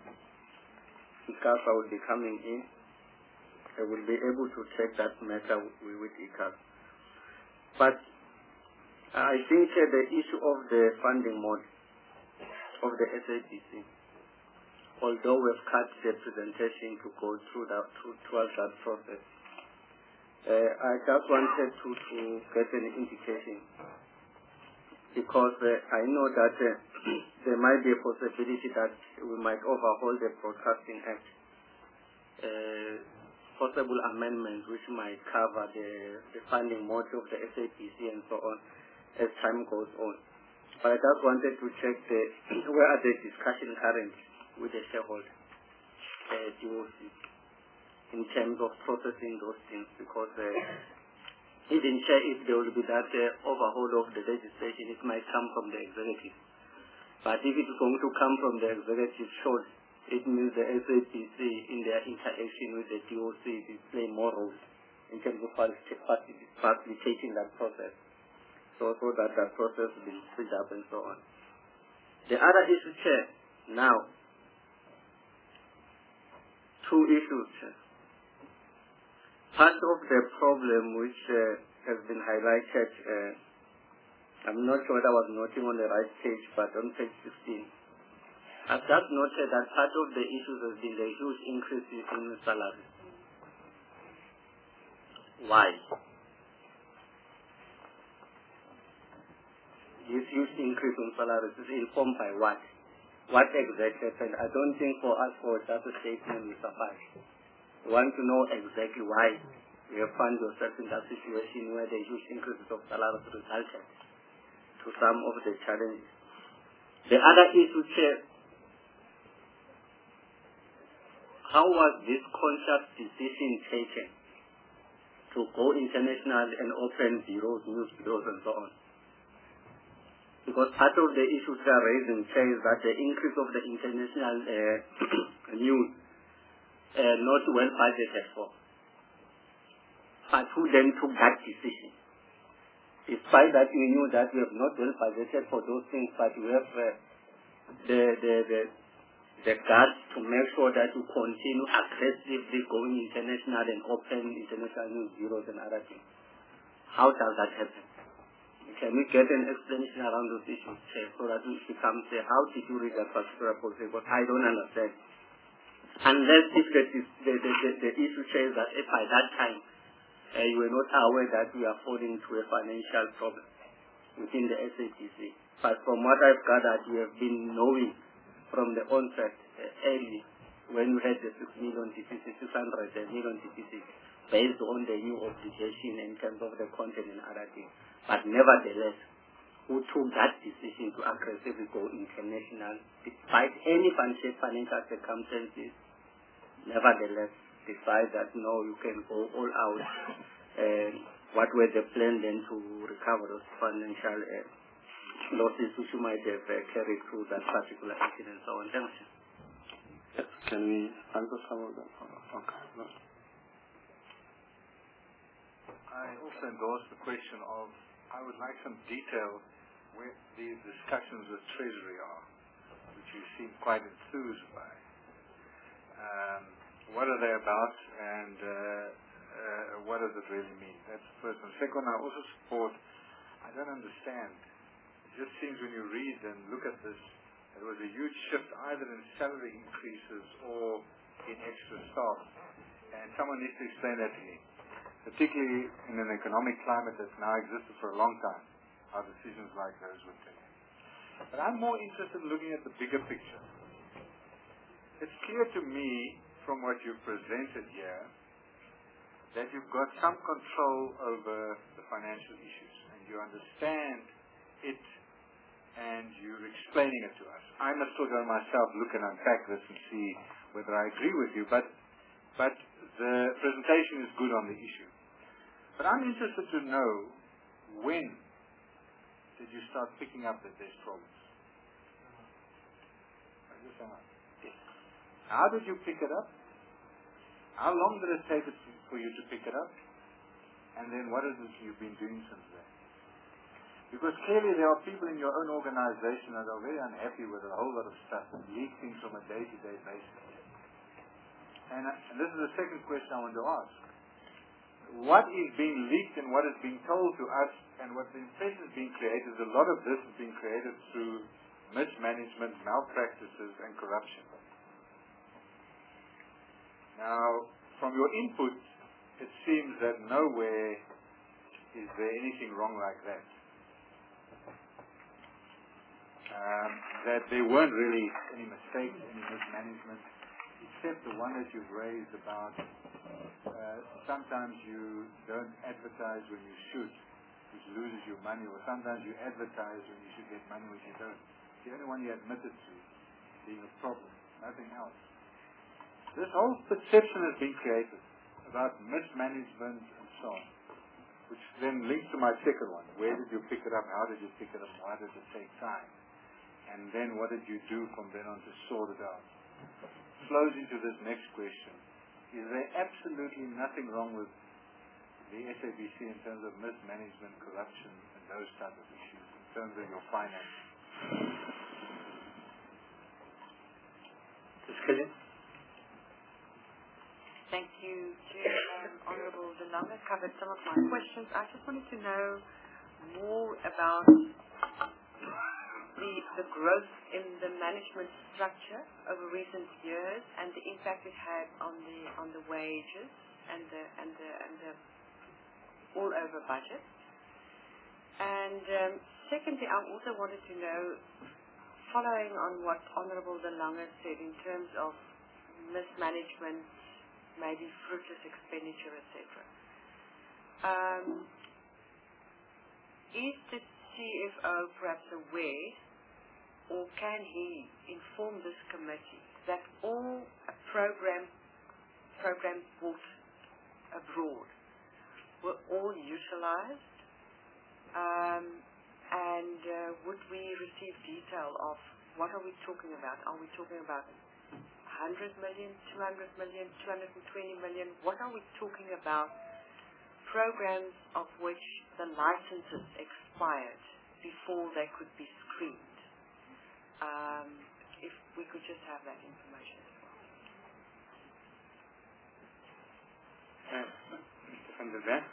ICASA will be coming in. I will be able to check that matter with ICASA. But I think the issue of the funding model of the SABC, although we've cut the presentation to go through towards that process, I just wanted to get an indication, because I know that there might be a possibility that we might overhaul the Broadcasting Act, possible amendments which might cover the funding model of the SABC and so on as time goes on. But I just wanted to check where are the discussion currently with the shareholder, DOC, in terms of processing those things, because even if there will be that overhaul of the legislation, it might come from the executive. But if it's going to come from the executive, sure, it means the SABC in their interaction with the DOC is playing more roles in terms of facilitating that process, so that that process will be speed up and so on. The other issue, Chair, now, two issues, Chair. Part of the problem which has been highlighted, I'm not sure whether I was noting on the right page, but on page 16, I've just noted that part of the issues has been the huge increases in salaries. Why? This huge increase in salaries is informed by what? what exactly happened. I don't think for us for just a statement will suffice. We want to know exactly why we have found ourselves in that situation where the huge increases of salaries resulted to some of the challenges. The other issue, Chair, how was this conscious decision taken to go international and open bureaus, news bureaus and so on? Because part of the issues they are raising, Chair, is that the increase of the international news not well budgeted for. But who then took that decision? Despite that we knew that we have not well budgeted for those things, but we have the guts to make sure that we continue aggressively going international and open international news bureaus and other things. How does that happen? Can we get an explanation around those issues, Chair, so that we become say, how did you read that particular policy? But I don't understand. Unless if the issue says that if by that time you were not aware that we are falling into a financial problem within the SAPC. But from what I've gathered, you have been knowing from the onset early when you had the 600 million deficit based on the new obligation in terms of the content and other things. But nevertheless, who took that decision to aggressively go international despite any financial circumstances, nevertheless decide that no, you can go all out. What were the plan then to recover those financial losses which you might have carried through that particular incident? So on. Thank you. Yes. Can we answer some of them? Okay. No. I also endorse the question of, I would like some detail where these discussions with Treasury are, which you seem quite enthused by. What are they about, and what does it really mean? That's the first one. Second, I also support, I don't understand. It just seems when you read and look at this, there was a huge shift either in salary increases or in extra staff. And someone needs to explain that to me, particularly in an economic climate that's now existed for a long time, how decisions like those would take. But I'm more interested in looking at the bigger picture. It's clear to me from what you've presented here that you've got some control over the financial issues and you understand it and you're explaining it to us. I must still go myself, look and unpack this and see whether I agree with you, but the presentation is good on the issue. But I'm interested to know, when did you start picking up that there's problems? How did you pick it up? How long did it take for you to pick it up? And then what is it you've been doing since then? Because clearly there are people in your own organization that are very unhappy with a whole lot of stuff and leak things from a day-to-day basis. And this is the second question I want to ask. What is being leaked and what is being told to us, and what the impression is being created, a lot of this is being created through mismanagement, malpractices, and corruption. Now, from your input, it seems that nowhere is there anything wrong like that. That there weren't really any mistakes, any mismanagement, except the one that you've raised about sometimes you don't advertise when you should, which loses you money, or sometimes you advertise when you should get money, which you don't. The only one you admitted to being a problem, nothing else. This whole perception has been created about mismanagement and so on, which then links to my second one. Where did you pick it up? How did you pick it up? Why did it take time? And then what did you do from then on to sort it out? Flows into this next question. Is there absolutely nothing wrong with the SABC in terms of mismanagement, corruption, and those type of issues, in terms of your finances? Ms. Killian? Thank you, Chair. Honourable De Lange covered some of my questions. I just wanted to know more about the growth in the management structure over recent years and the impact it had on the wages and the all over budget. And secondly, I also wanted to know, following on what Honourable De Lange said in terms of mismanagement, maybe fruitless expenditure, etc. Is the CFO perhaps aware, or can he inform this committee that all programs bought abroad were all utilised? And would we receive detail of what are we talking about? Are we talking about 100 million, 200 million, 220 million? What are we talking about? Programs of which the licenses expired before they could be screened. If we could just have that information as well. Mr. van der Berg.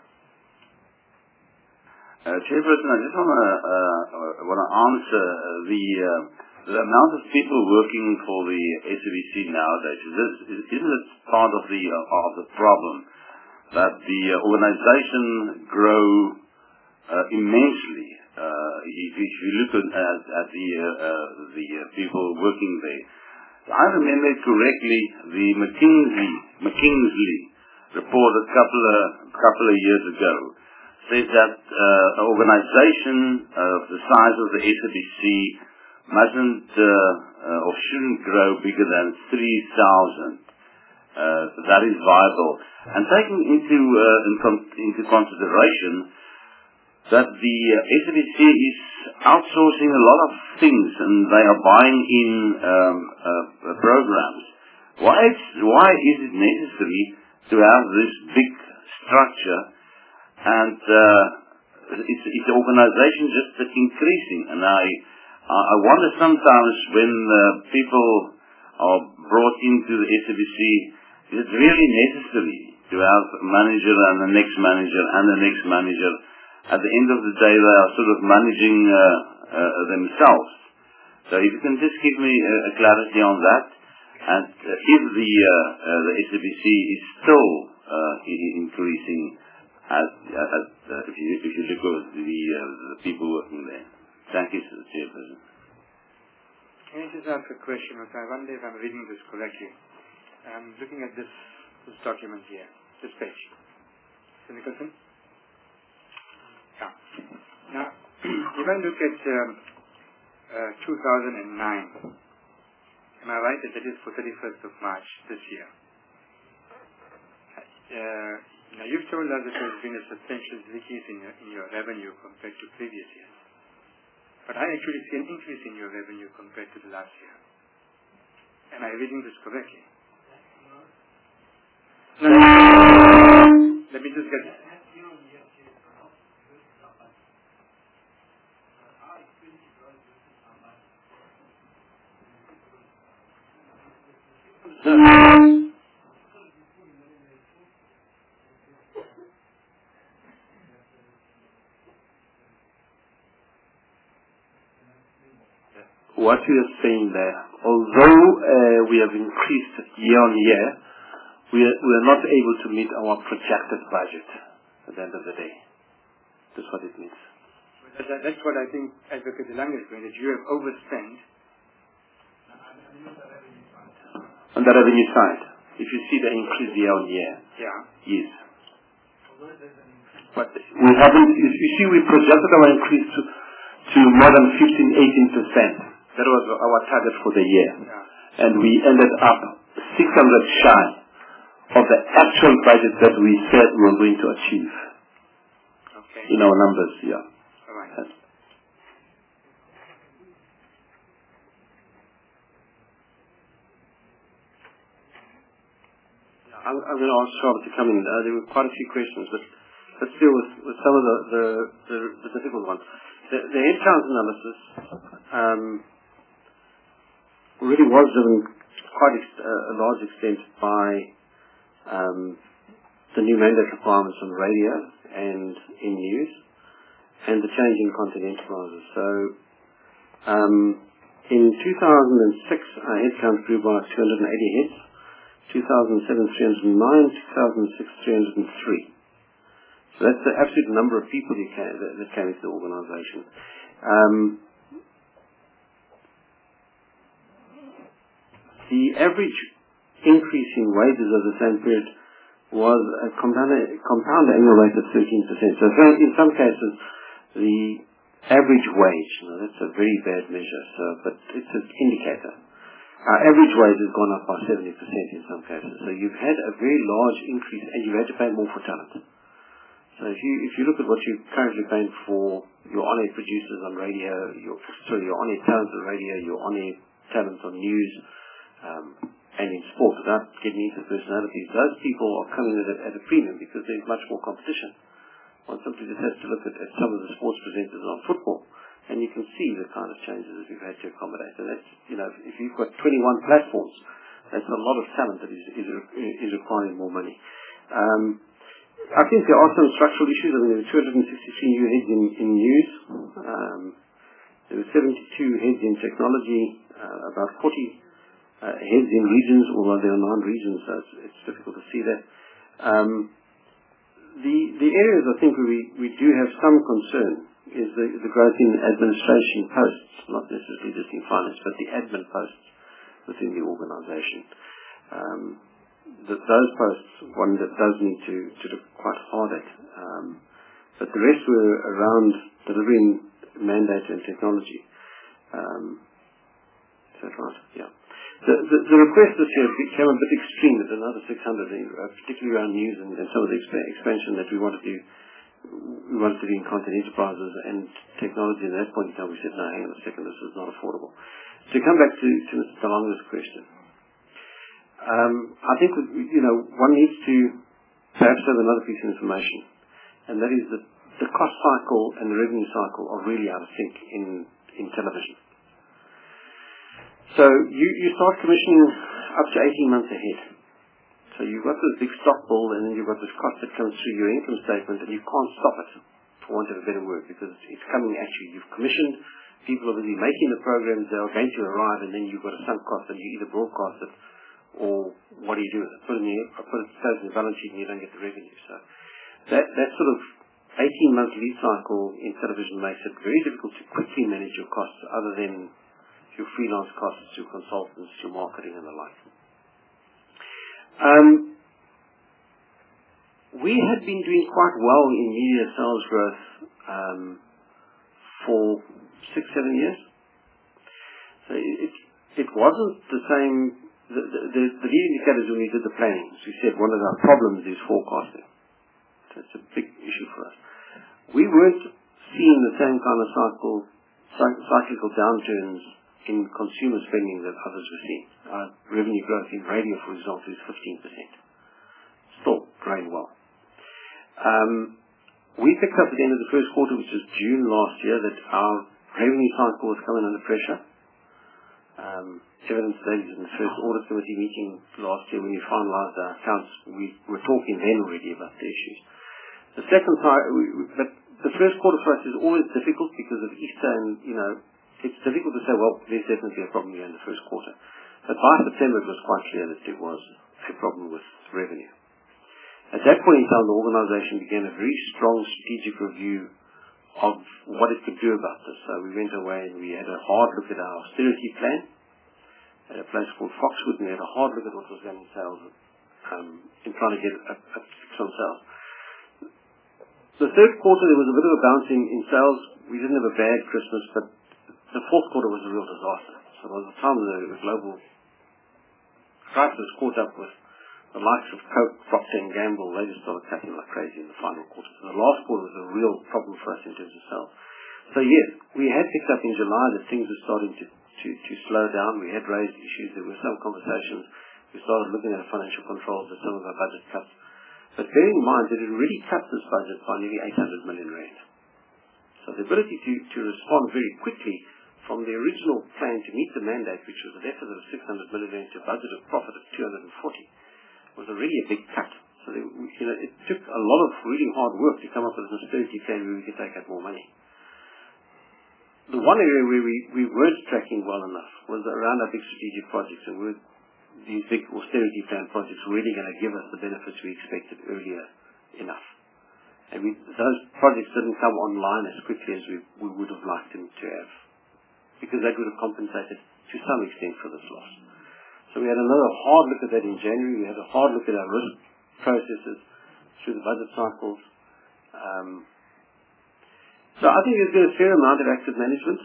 Chairperson, I just want to answer the amount of people working for the SABC nowadays. Isn't it part of the problem that the organization grow immensely? If you look at the people working there, I remember correctly the McKinsey report a couple of years ago said that an organization of the size of the SABC mustn't or shouldn't grow bigger than 3,000. That is viable. And taking into consideration that the SABC is outsourcing a lot of things and they are buying in programs. Why is it necessary to have this big structure and its organization just increasing? And I wonder sometimes when people are brought into the SABC, is it really necessary to have a manager and the next manager and the next manager? At the end of the day, they are sort of managing themselves. So if you can just give me a clarity on that, and if the SABC is still increasing, if you look at the people working there. Thank you, Chairperson. Can I just ask a question? I wonder if I'm reading this correctly. I'm looking at this document here, this page. Mr. Nicholson? Yeah. Now, if I look at 2009, am I right that it is for 31st of March this year? Now, you've told us that there's been a substantial decrease in your revenue compared to previous years. But I actually see an increase in your revenue compared to the last year. Am I reading this correctly? No. Let me just get... What we are saying there, although we have increased year on year, we are not able to meet our projected budget at the end of the day. That's what it means. That's what I think Advocate De Lange is saying, that you have overspent. On the revenue side, if you see the increase year on year, yes. But we haven't, you see, we projected our increase to more than 15-18%. That was our target for the year. And we ended up 600 shy of the actual budget that we said we were going to achieve. Okay. In our numbers, yeah. All right. I'm going to ask Rob to come in. There were quite a few questions, but let's deal with some of the difficult ones. The headcount analysis really was driven quite a large extent by the new mandate requirements on radio and in news, and the change in content enterprises. So in 2006, our headcount grew by 280 heads. 2007, 309, 2006, 303. So that's the absolute number of people that came into the organization. the average increase in wages over the same period was a compound annual rate of 13%. So in some cases, the average wage, that's a very bad measure, but it's an indicator. Our average wage has gone up by 70% in some cases. So you've had a very large increase, and you've had to pay more for talent. So if you look at what you're currently paying for your on-air producers on radio, your on-air talent on radio, your on-air talent on news, and in sport, without getting into personalities, those people are coming at a premium because there's much more competition. One simply just has to look at some of the sports presenters on football, and you can see the kind of changes that we've had to accommodate. And that's, if you've got 21 platforms, that's a lot of talent that is requiring more money. I think there are some structural issues. I mean, there were 263 new heads in news. There were 72 heads in technology, about 40 heads in regions, although there are 9 regions, so it's difficult to see that. The areas I think where we do have some concern is the growth in administration posts, not necessarily just in finance, but the admin posts within the organisation. Those posts, one that does need to look quite hard at. But the rest were around delivering mandate and technology. Is that right? Yeah. The request this year became a bit extreme at another 600, particularly around news and some of the expansion that we wanted to do. We wanted to do in content enterprises and technology. And at that point in time, we said, no, hang on a second, this is not affordable. To come back to Mr. Talanga's question, I think one needs to perhaps have another piece of information, and that is that the cost cycle and the revenue cycle are really out of sync in television. So you start commissioning up to 18 months ahead. So you've got this big stock build, and then you've got this cost that comes through your income statement, and you can't stop it, for want of a better word, because it's coming at you. You've commissioned, people are busy making the programs, they are going to arrive, and then you've got a sunk cost, and you either broadcast it, or what do you do with it? Put it in the balance sheet, and you don't get the revenue. So that sort of 18-month lead cycle in television makes it very difficult to quickly manage your costs, other than your freelance costs, your consultants, your marketing, and the like. We had been doing quite well in media sales growth for 6-7 years. So it wasn't the same. The lead indicators when we did the planning, as we said, one of our problems is forecasting. So it's a big issue for us. We weren't seeing the same kind of cyclical downturns in consumer spending that others were seeing. Revenue growth in radio, for example, is 15%. Still growing well. We picked up at the end of the first quarter, which was June last year, that our revenue cycle was coming under pressure. Evidence that is in the first audit committee meeting last year when we finalised our accounts, we were talking then already about the issues. The second side, but the first quarter for us is always difficult because of Easter, and it's difficult to say, well, there's definitely a problem here in the first quarter. But by September, it was quite clear that there was a problem with revenue. At that point in time, the organisation began a very strong strategic review of what it could do about this. So we went away and we had a hard look at our austerity plan at a place called Foxwood, and we had a hard look at what was going on in sales in trying to get a fix on sales. The third quarter, there was a bit of a bounce in sales. We didn't have a bad Christmas, but the fourth quarter was a real disaster. So by the time the global crisis caught up with the likes of Coke, Procter & Gamble, they just started cutting like crazy in the final quarter. So the last quarter was a real problem for us in terms of sales. So yes, we had picked up in July that things were starting to slow down. We had raised issues. There were some conversations. We started looking at financial controls at some of our budget cuts. But bearing in mind that it really cut this budget by nearly 800 million rand. So the ability to respond very quickly from the original plan to meet the mandate, which was a deficit of 600 million rand to a budget of profit of 240, was really a big cut. So it took a lot of really hard work to come up with an austerity plan where we could take out more money. The one area where we weren't tracking well enough was around our big strategic projects, and were these big austerity plan projects really going to give us the benefits we expected earlier enough. And those projects didn't come online as quickly as we would have liked them to have, because that would have compensated to some extent for this loss. So So we had another hard look at that in January. We had a hard look at our risk processes through the budget cycles. So I think there's been a fair amount of active management.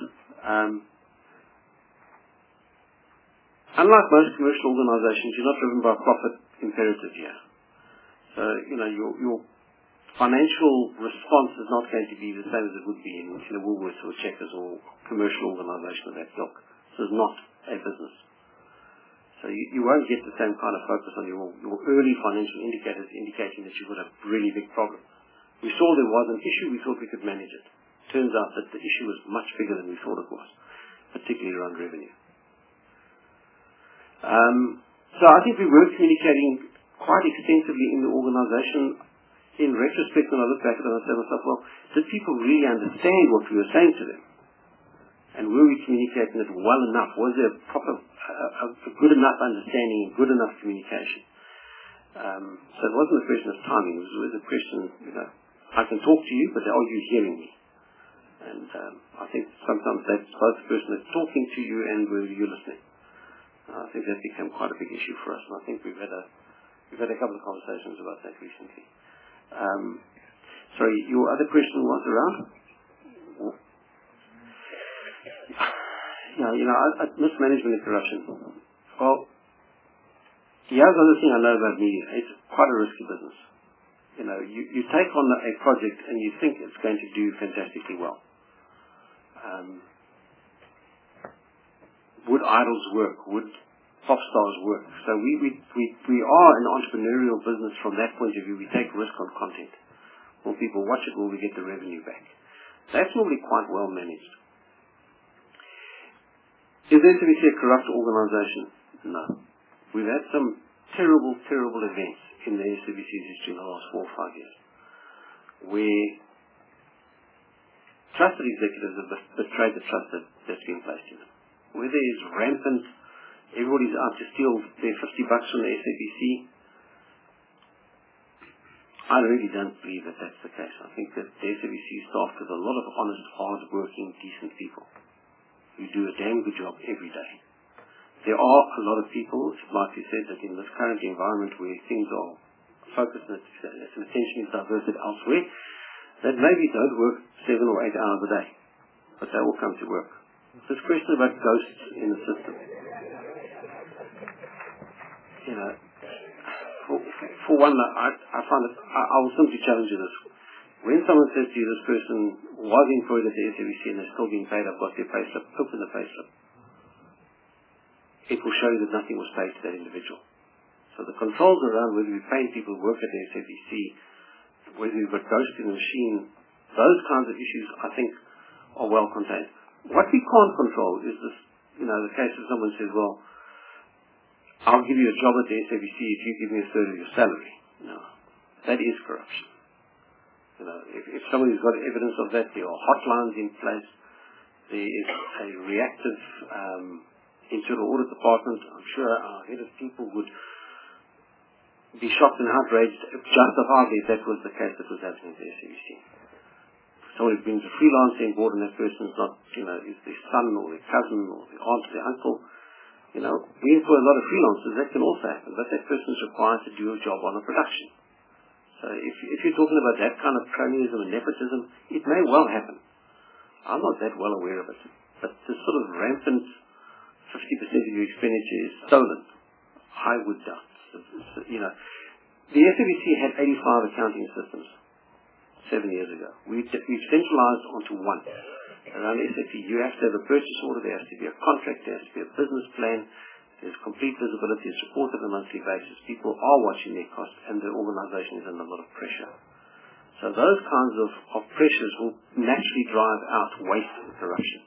Unlike most commercial organizations, you're not driven by a profit imperative here. So, your financial response is not going to be the same as it would be in a Woolworths or Checkers or commercial organization of that ilk. This is not a business. So you won't get the same kind of focus on your early financial indicators indicating that you've got a really big problem. We saw there was an issue, we thought we could manage it. Turns out that the issue was much bigger than we thought it was, particularly around revenue. So I think we were communicating quite extensively in the organization. In retrospect, when I look back at it, I say to myself, well, did people really understand what we were saying to them? And were we communicating it well enough? Was there a good enough understanding, good enough communication? So it wasn't a question of timing. It was a question, I can talk to you, but are you hearing me? And I think sometimes that's both the person that's talking to you and whether you're listening. I think that became quite a big issue for us, and I think we've had a couple of conversations about that recently. Sorry, your other question was around? Mismanagement and corruption. Well, the other thing I know about media, it's quite a risky business. You take on a project and you think it's going to do fantastically well. Would idols work? Would pop stars work? So we are an entrepreneurial business from that point of view. We take risk on content. Will people watch it? Will we get the revenue back? That's normally quite well managed. Is SABC a corrupt organization? No. We've had some terrible, terrible events in the SABC's history in the last 4 or 5 years where trusted executives have betrayed the trust that's been placed in them. Where there is rampant, everybody's out to steal their $50 from the SABC. I really don't believe that that's the case. I think that the SABC is staffed with a lot of honest, hard-working, decent people who do a damn good job every day. There are a lot of people, like you said, that in this current environment where things are focused and attention is diverted elsewhere, that maybe don't work 7 or 8 hours a day, but they all come to work. This question about ghosts in the system. For one, I find it, I will simply challenge you this. When someone says to you, this person was employed at the SABC and they're still being paid, I've got their payslip, open the payslip. It will show you that nothing was paid to that individual. So the controls around whether we're paying people who work at the SABC, whether we've got ghosts in the machine, those kinds of issues, I think, are well contained. What we can't control is this, the case of someone says, well, I'll give you a job at the SABC if you give me a third of your salary. No, that is corruption. If somebody's got evidence of that, there are hotlines in place. There is a reactive internal audit department. I'm sure our head of people would be shocked and outraged, justifiably, if that was the case that was happening at the SABC. Somebody brings a freelancer on board and that person's not, is their son or their cousin or their aunt or their uncle. We employ a lot of freelancers, that can also happen, but that person's required to do a job on a production. So if you're talking about that kind of cronyism and nepotism, it may well happen. I'm not that well aware of it. But this sort of rampant 50% of your expenditure is stolen, I would doubt. The SABC had 85 accounting systems 7 years ago. We've centralized onto one. Around SAP, you have to have a purchase order, there has to be a contract, there has to be a business plan, there's complete visibility, it's reported on a monthly basis. People are watching their costs and the organization is under a lot of pressure. So those kinds of pressures will naturally drive out waste and corruption.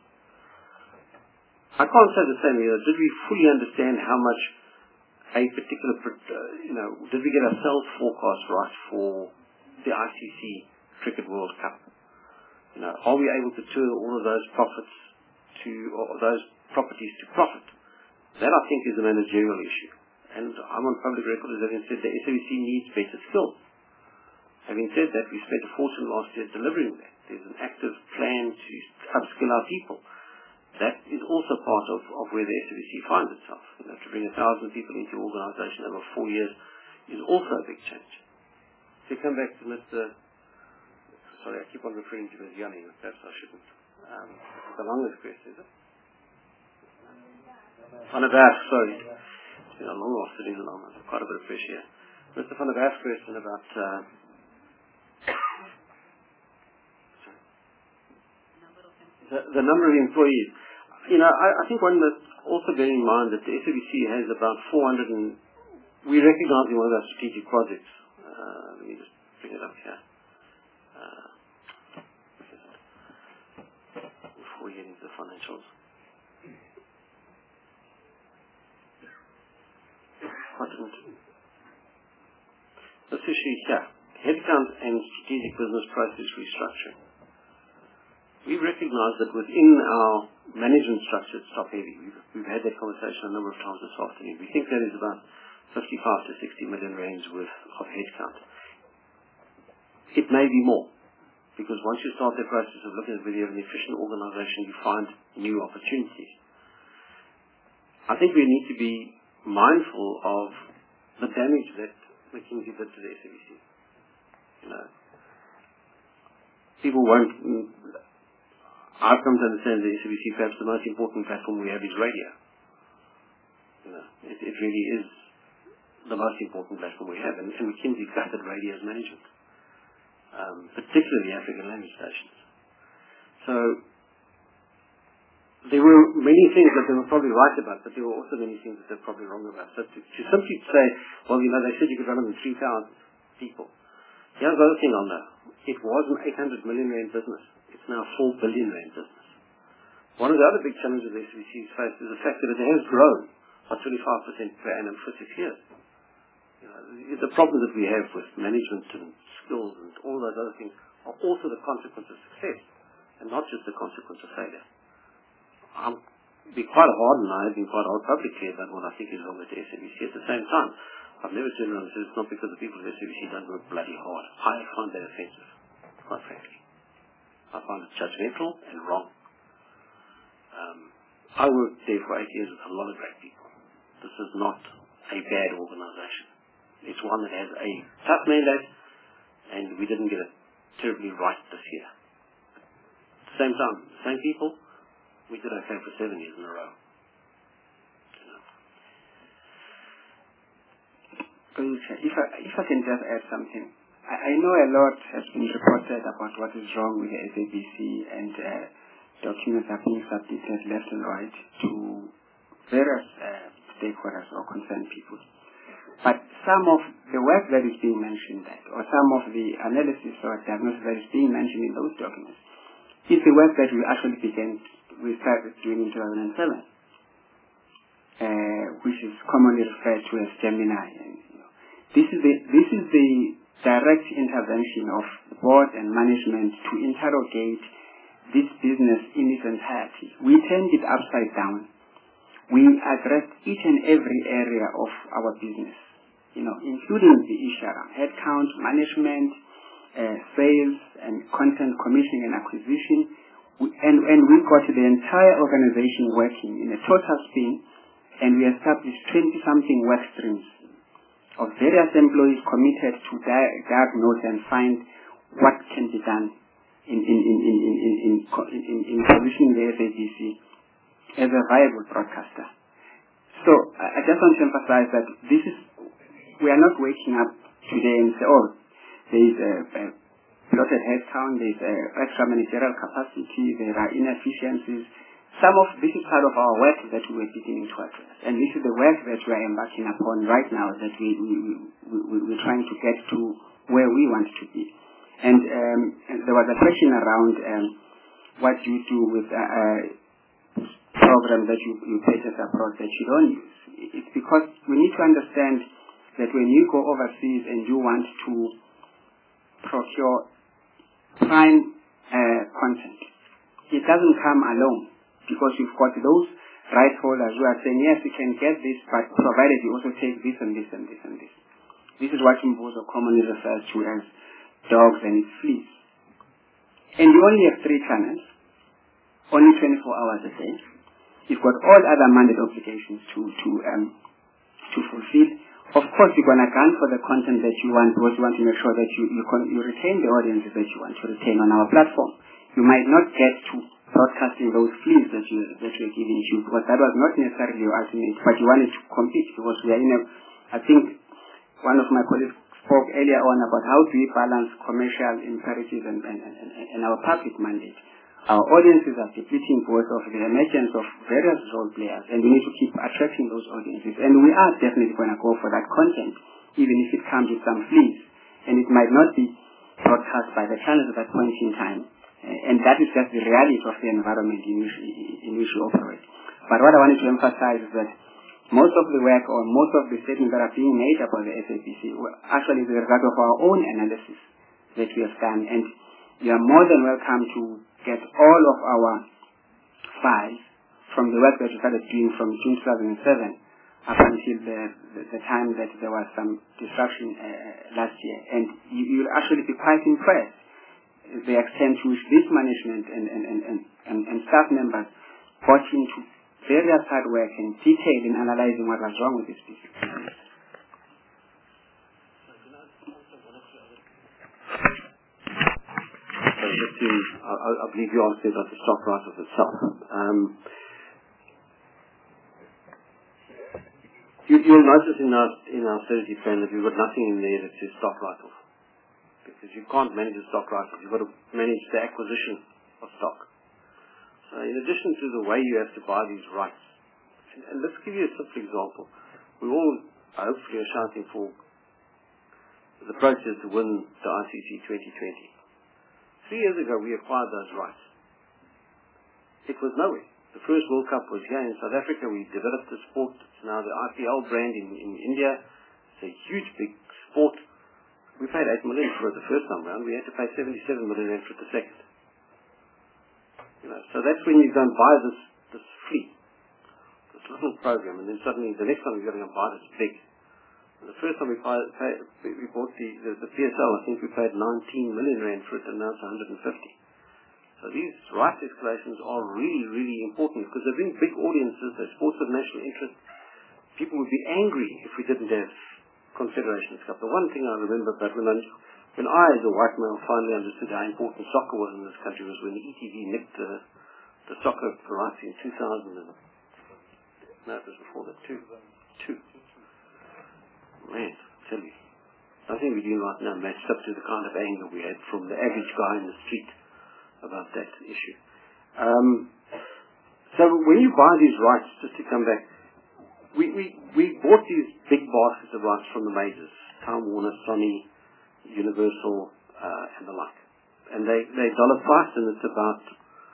I can't say the same either. Did we fully understand how much a particular, did we get our sales forecast right for the ICC Cricket World Cup? Are we able to turn all of those profits or those properties to profit? That, I think, is a managerial issue. And I'm on public record as having said the SABC needs better skills. Having said that, we spent a fortune last year delivering that. There's an active plan to upskill our people. that is also part of where the SABC finds itself. To bring 1,000 people into your organisation over 4 years is also a big change. To come back to Mr. Sorry, I keep on referring to Ms. Yanni, but perhaps I shouldn't. The longest question, is it? Van der Berg, sorry. It's been a long afternoon, I've quite a bit of fresh here. Mr. Van der Berg's question about the number of employees. I think one must also bear in mind that the SABC has about 400 we recognize in one of our strategic projects. Let me just bring it up here. Before we get into the financials. This issue here, headcount and strategic business process restructuring. We recognize that within our management structure, it's top heavy. We've had that conversation a number of times this afternoon. We think that is about 55 to 60 million rands worth of headcount. It may be more, because once you start the process of looking at whether you have an efficient organisation, you find new opportunities. I think we need to be mindful of the damage that McKinsey did to the SABC. People won't. I've come to understand the SABC, perhaps the most important platform we have is radio. It really is the most important platform we have, and McKinsey gutted radio's management, particularly African language stations. So there were many things that they were probably right about, but there were also many things that they're probably wrong about. So to simply say, well, they said you could run them 3,000 people. Here's the other thing I'll know. It was an 800 million rand business. It's now a 4 billion rand business. One of the other big challenges the SABC has faced is the fact that it has grown by 25% per annum for 6 years. The problems that we have with management and skills and all those other things are also the consequence of success, and not just the consequence of failure. I'm being quite hard, and I have been quite hard publicly about what I think is wrong with the SABC. At the same time, I've never turned around and said it's not because the people of the SABC don't work bloody hard. I find that offensive, quite frankly. I find it judgmental and wrong. I worked there for 8 years with a lot of great people. This is not a bad organisation. It's one that has a tough mandate, and we didn't get it terribly right this year. At the same time, same people, we did okay for 7 years in a row. If I can just add something. I know a lot has been reported about what is wrong with the SABC, and documents are being submitted left and right to various stakeholders or concerned people. But some of the work that is being mentioned, or some of the analysis or diagnosis that is being mentioned in those documents, is the work that we actually started doing in 2007, which is commonly referred to as Gemini. This is the direct intervention of the board and management to interrogate this business in its entirety. We turned it upside down. We addressed each and every area of our business, including the issue around headcount, management, sales, and content commissioning and acquisition. And we got the entire organization working in a total spin, and we established 20-something work streams of various employees committed to diagnose and find what can be done in positioning the SABC as a viable broadcaster. So I just want to emphasize that we are not waking up today and say, oh, there is a bloated headcount, there is extra managerial capacity, there are inefficiencies. This is part of our work that we are beginning to address. And this is the work that we are embarking upon right now, that we're trying to get to where we want to be. And there was a question around what you do with programs that you purchase abroad that you don't use. It's because we need to understand that when you go overseas and you want to procure prime content, it doesn't come alone, because you've got those right holders who are saying, yes, you can get this, but provided you also take this and this and this and this. This is what Mbozo commonly refers to as dogs and its fleas. And you only have 3 channels. only 24 hours a day. You've got all other mandate obligations to fulfill. Of course, you're going to grant for the content that you want, because you want to make sure that you retain the audiences that you want to retain on our platform. You might not get to broadcasting those feeds that you're giving to, because that was not necessarily your ultimate, but you wanted to compete, because we are in a, I think one of my colleagues spoke earlier on about how do we balance commercial imperatives and our public mandate. Our audiences are depleting because of the emergence of various role players, and we need to keep attracting those audiences. And we are definitely going to go for that content, even if it comes with some fleas. And it might not be broadcast by the channels at that point in time. And that is just the reality of the environment in which we operate. But what I wanted to emphasize is that most of the work, or most of the statements that are being made about the SABC actually is the result of our own analysis that we have done. And you are more than welcome to get all of our files from the work that we started doing from June 2007 up until the time that there was some disruption last year. And you'll actually be quite impressed the extent to which this management and staff members got into various hard work and detail in analyzing what was wrong with this business. I believe you answered about the stock price of itself. You'll notice in our strategy plan that we've got nothing in there that says stock write-off, because you can't manage a stock write-off. You've got to manage the acquisition of stock. So in addition to the way you have to buy these rights, and let's give you a simple example. We all hopefully are shouting for the process to win the ICC 2020. 3 years ago, we acquired those rights. It was nowhere. The first World Cup was here in South Africa. We developed the sport. It's now the IPL brand in India. It's a huge, big sport. We paid 8 million for it the first time round. We had to pay 77 million for it the second. So that's when you go and buy this flea, this little program, and then suddenly the next time you're going to buy this big. The first time we bought the PSL, I think we paid 19 million rand for it, and now it's 150. So these rights escalations are really, really important, because they bring big audiences, they're sports of national interest. People would be angry if we didn't have Confederations Cup. The one thing I remember about when I, as a white male, finally understood how important soccer was in this country was when the ETV nicked the soccer rights in 2000. No, it was before that, 2002. Man, I tell you, nothing we're doing right now matched up to the kind of anger we had from the average guy in the street about that issue. So when you buy these rights, just to come back, we bought these big baskets of rights from the majors, Time Warner, Sony, Universal, and the like. And they dollar priced, and it's about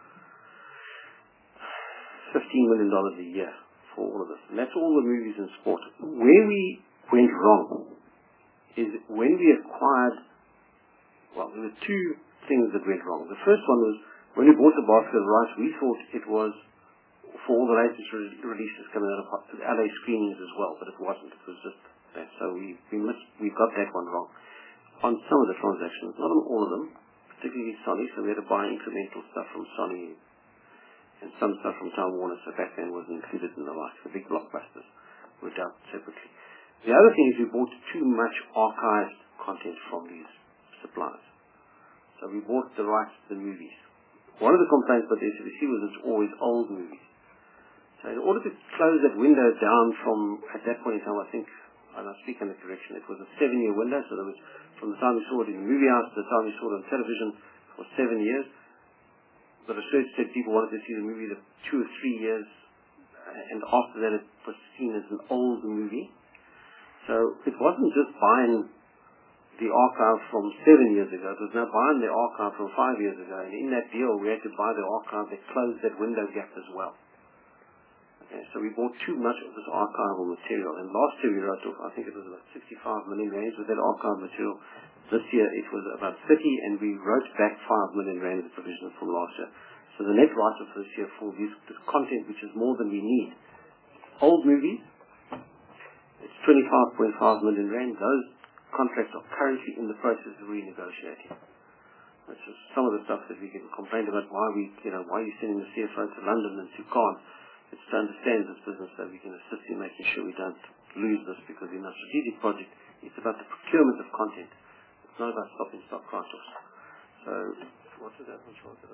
$15 million a year for all of this. And that's all the movies and sport. Where we went wrong is when we acquired, well, there were two things that went wrong. The first one was when we bought the basket of rights, we thought it was for all the latest releases coming out of LA screenings as well, but it wasn't. It was just that. So we got that one wrong on some of the transactions, not on all of them, particularly Sony. So we had to buy incremental stuff from Sony and some stuff from Time Warner. So back then wasn't included in the likes. The big blockbusters were dealt separately. The other thing is we bought too much archived content from these suppliers. So we bought the rights to the movies. One of the complaints about the SABC was it's always old movies. So in order to close that window down from, at that point in time, I think, and I speak under correction, it was a 7-year window, so there was, from the time we saw it in the movie house to the time we saw it on television, for 7 years. The research said people wanted to see the movie the 2 or 3 years, and after that it was seen as an old movie. So it wasn't just buying the archive from 7 years ago, it was now buying the archive from 5 years ago, and in that deal we had to buy the archive that closed that window gap as well. Okay, so we bought too much of this archival material, and last year we wrote off, I think it was about 65 million rands with that archive material. This year it was about 30, and we wrote back 5 million rand of provisions from last year. So the net write-off this year for this content, which is more than we need. Old movies, it's 25.5 million rand. Those contracts are currently in the process of renegotiating. Which is some of the stuff that we get complained about, why are you sending the CFO to London and to Cannes? It's to understand this business so we can assist in making sure we don't lose this, because in our strategic project, it's about the procurement of content. It's not about stopping stock write-offs. So, what was that? Which was it?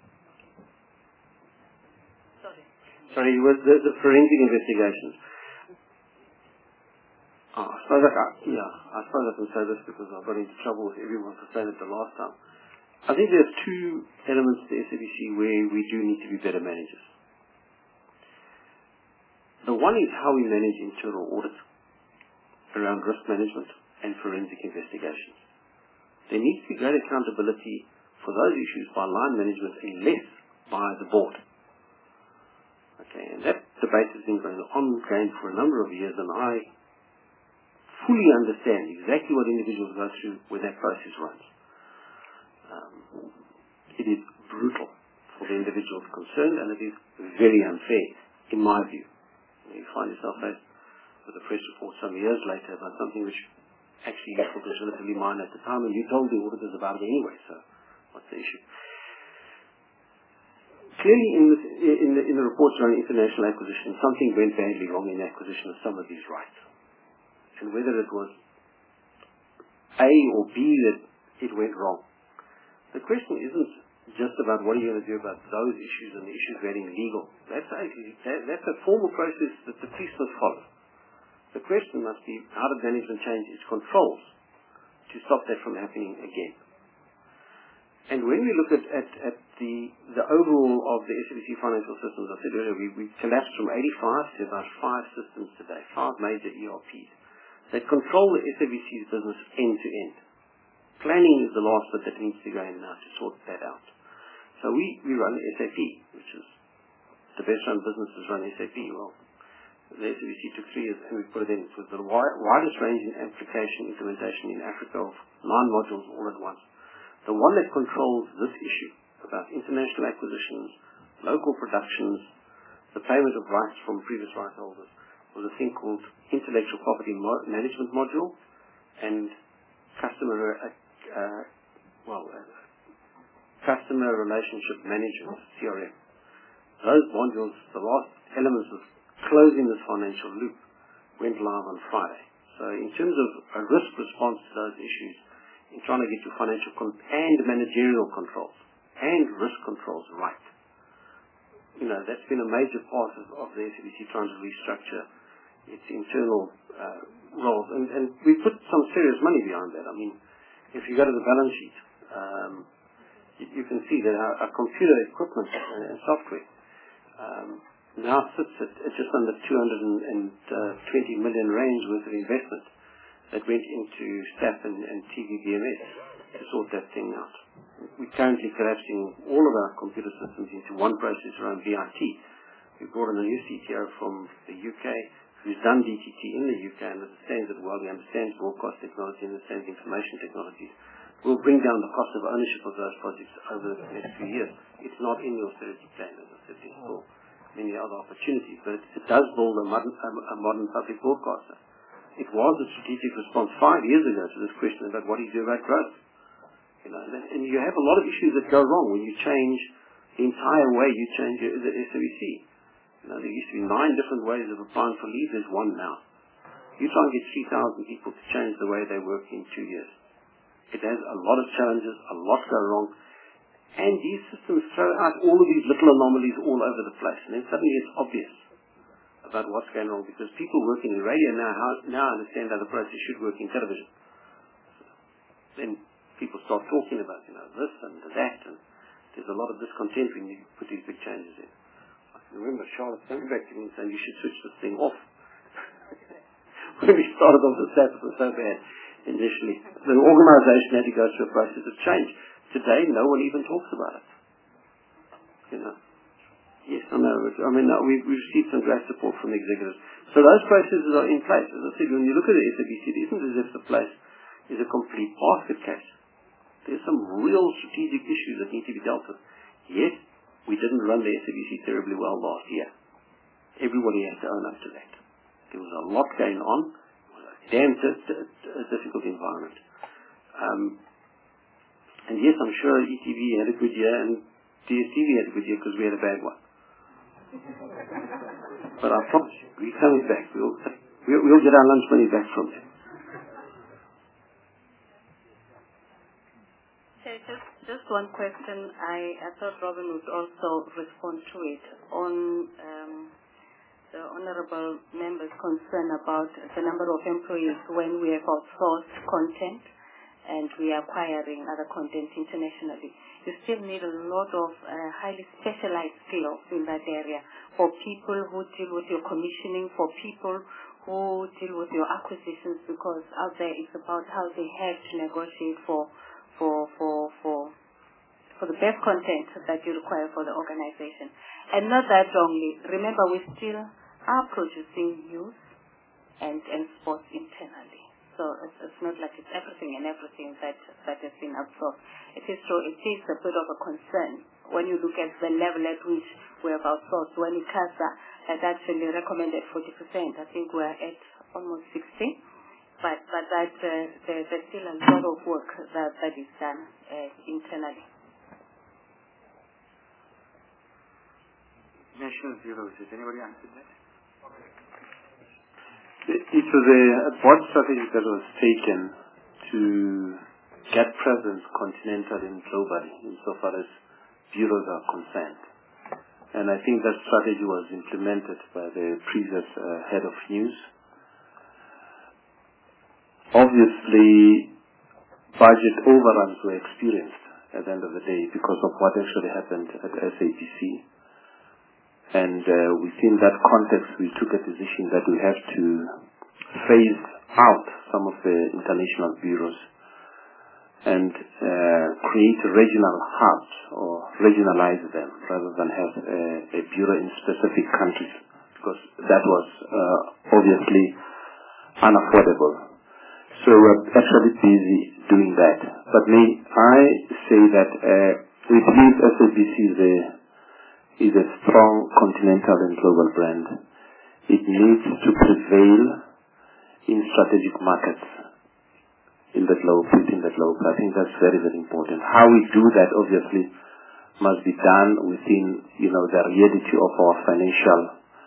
Sorry, it was the forensic investigations. I suppose I can say this because I got into trouble with everyone for saying it the last time. I think there's two elements to SABC where we do need to be better managers. The one is how we manage internal audit around risk management and forensic investigations. There needs to be greater accountability for those issues by line management and less by the board. Okay, and that debate has been going on for a number of years, and I fully understand exactly what individuals go through when that process runs. It is brutal for the individuals concerned, and it is very unfair, in my view. You find yourself faced with a press report some years later about something which actually you thought was relatively minor at the time, and you told the auditors about it anyway, so what's the issue? Clearly in the reports around international acquisition, something went badly wrong in the acquisition of some of these rights. And whether it was A or B that it went wrong, the question isn't just about what are you going to do about those issues and the issues getting legal. That's a formal process that the police must follow. The question must be, how did management change its controls to stop that from happening again? And when we look at the overall of the SABC financial systems, I said earlier, we collapsed from 85 to about 5 systems today, 5 major ERPs that control the SABC's business end to end. Planning is the last bit that needs to go in now to sort that out. So we run SAP, which is the best run businesses run SAP. Well, the SABC took 3 years and we put it in. It was the widest range in application implementation in Africa of 9 modules all at once. The one that controls this issue about international acquisitions, local productions, the payment of rights from previous rights holders was a thing called Intellectual Property Management Module and Customer Relationship Management, CRM. Those modules, the last elements of closing this financial loop, went live on Friday. So in terms of a risk response to those issues, in trying to get your financial and managerial controls and risk controls right, that's been a major part of the SABC trying to restructure its internal roles. And we put some serious money behind that. I mean, if you go to the balance sheet, you can see that our computer equipment and software now sits at just under 220 million range worth of investment that went into SAP and TVBMS to sort that thing out. We're currently collapsing all of our computer systems into one process around VIT. We brought in a new CTO from the UK who's done DTT in the UK and understands it well. He understands broadcast technology and understands information technologies. We'll bring down the cost of ownership of those projects over the next few years. It's not in the austerity plan, as I said before. Many other opportunities, but it does build a modern public broadcaster. It was a strategic response 5 years ago to this question about what do you do about growth. And you have a lot of issues that go wrong when you change the entire way you change the SABC. There used to be 9 different ways of applying for leave. There's one now. You try and get 3,000 people to change the way they work in 2 years. It has a lot of challenges, a lot go wrong, and these systems throw out all of these little anomalies all over the place, and then suddenly it's obvious about what's going wrong, because people working in radio now understand how the process should work in television. Then people start talking about, this and that, and there's a lot of discontent when you put these big changes in. I can remember Charlotte coming back to me and saying, you should switch this thing off. When we started off the SAP, it was so bad initially. The organization had to go through a process of change. Today, no one even talks about it. Yes, I know. I mean, we've received some great support from the executives. So those processes are in place. As I said, when you look at the SABC, it isn't as if the place is a complete basket case. There's some real strategic issues that need to be dealt with. Yes, we didn't run the SABC terribly well last year. Everybody has to own up to that. There was a lot going on. It was a damn difficult environment. And yes, I'm sure ETV had a good year and DSTV had a good year because we had a bad one. But I promise you, we're coming back. We'll get our lunch money back from them. Okay, just one question. I thought Robin would also respond to it on the honourable member's concern about the number of employees when we have outsourced content and we are acquiring other content internationally. You still need a lot of highly specialized skills in that area for people who deal with your commissioning, for people who deal with your acquisitions, because out there it's about how they have to negotiate for the best content that you require for the organization. And not that only. Remember, we still are producing news and sports internally. So it's not like it's everything that has been absorbed. It is true, it is a bit of a concern when you look at the level at which we have outsourced. When ICASA had actually recommended 40%, I think we're at almost 60%. But that there's still a lot of work that is done internally. National bureaus, did anybody answer that? It was a broad strategy that was taken to get presence continentally and globally insofar as bureaus are concerned. And I think that strategy was implemented by the previous head of news. Obviously, budget overruns were experienced at the end of the day because of what actually happened at SABC. And within that context, we took a decision that we have to phase out some of the international bureaus and create regional hubs or regionalize them rather than have a bureau in specific countries, because that was obviously unaffordable. So we're actually busy doing that. But may I say that we believe SABC is a strong continental and global brand. It needs to prevail in strategic markets within the globe. I think that's very, very important. How we do that obviously must be done within, the reality of our financial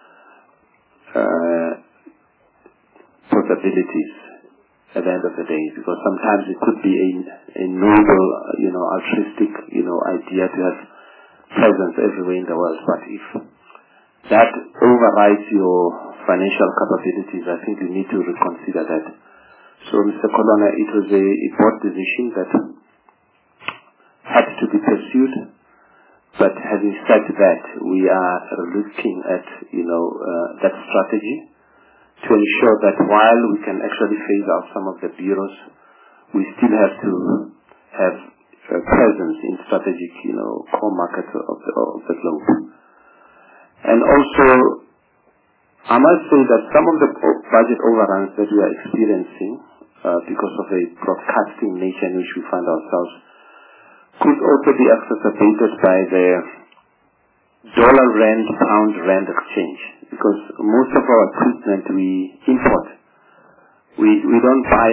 possibilities at the end of the day, because sometimes it could be a noble, altruistic, idea to have presence everywhere in the world. But if that overrides your financial capabilities, I think you need to reconsider that. So, Mr. Kolona, it was a board decision that had to be pursued. But having said that, we are looking at, that strategy to ensure that while we can actually phase out some of the bureaus, we still have to have presence in strategic, core markets of the globe. And also, I must say that some of the budget overruns that we are experiencing because of the broadcasting nature in which we find ourselves could also be exacerbated by the dollar-rand, pound-rand exchange, because most of our equipment we import. We don't buy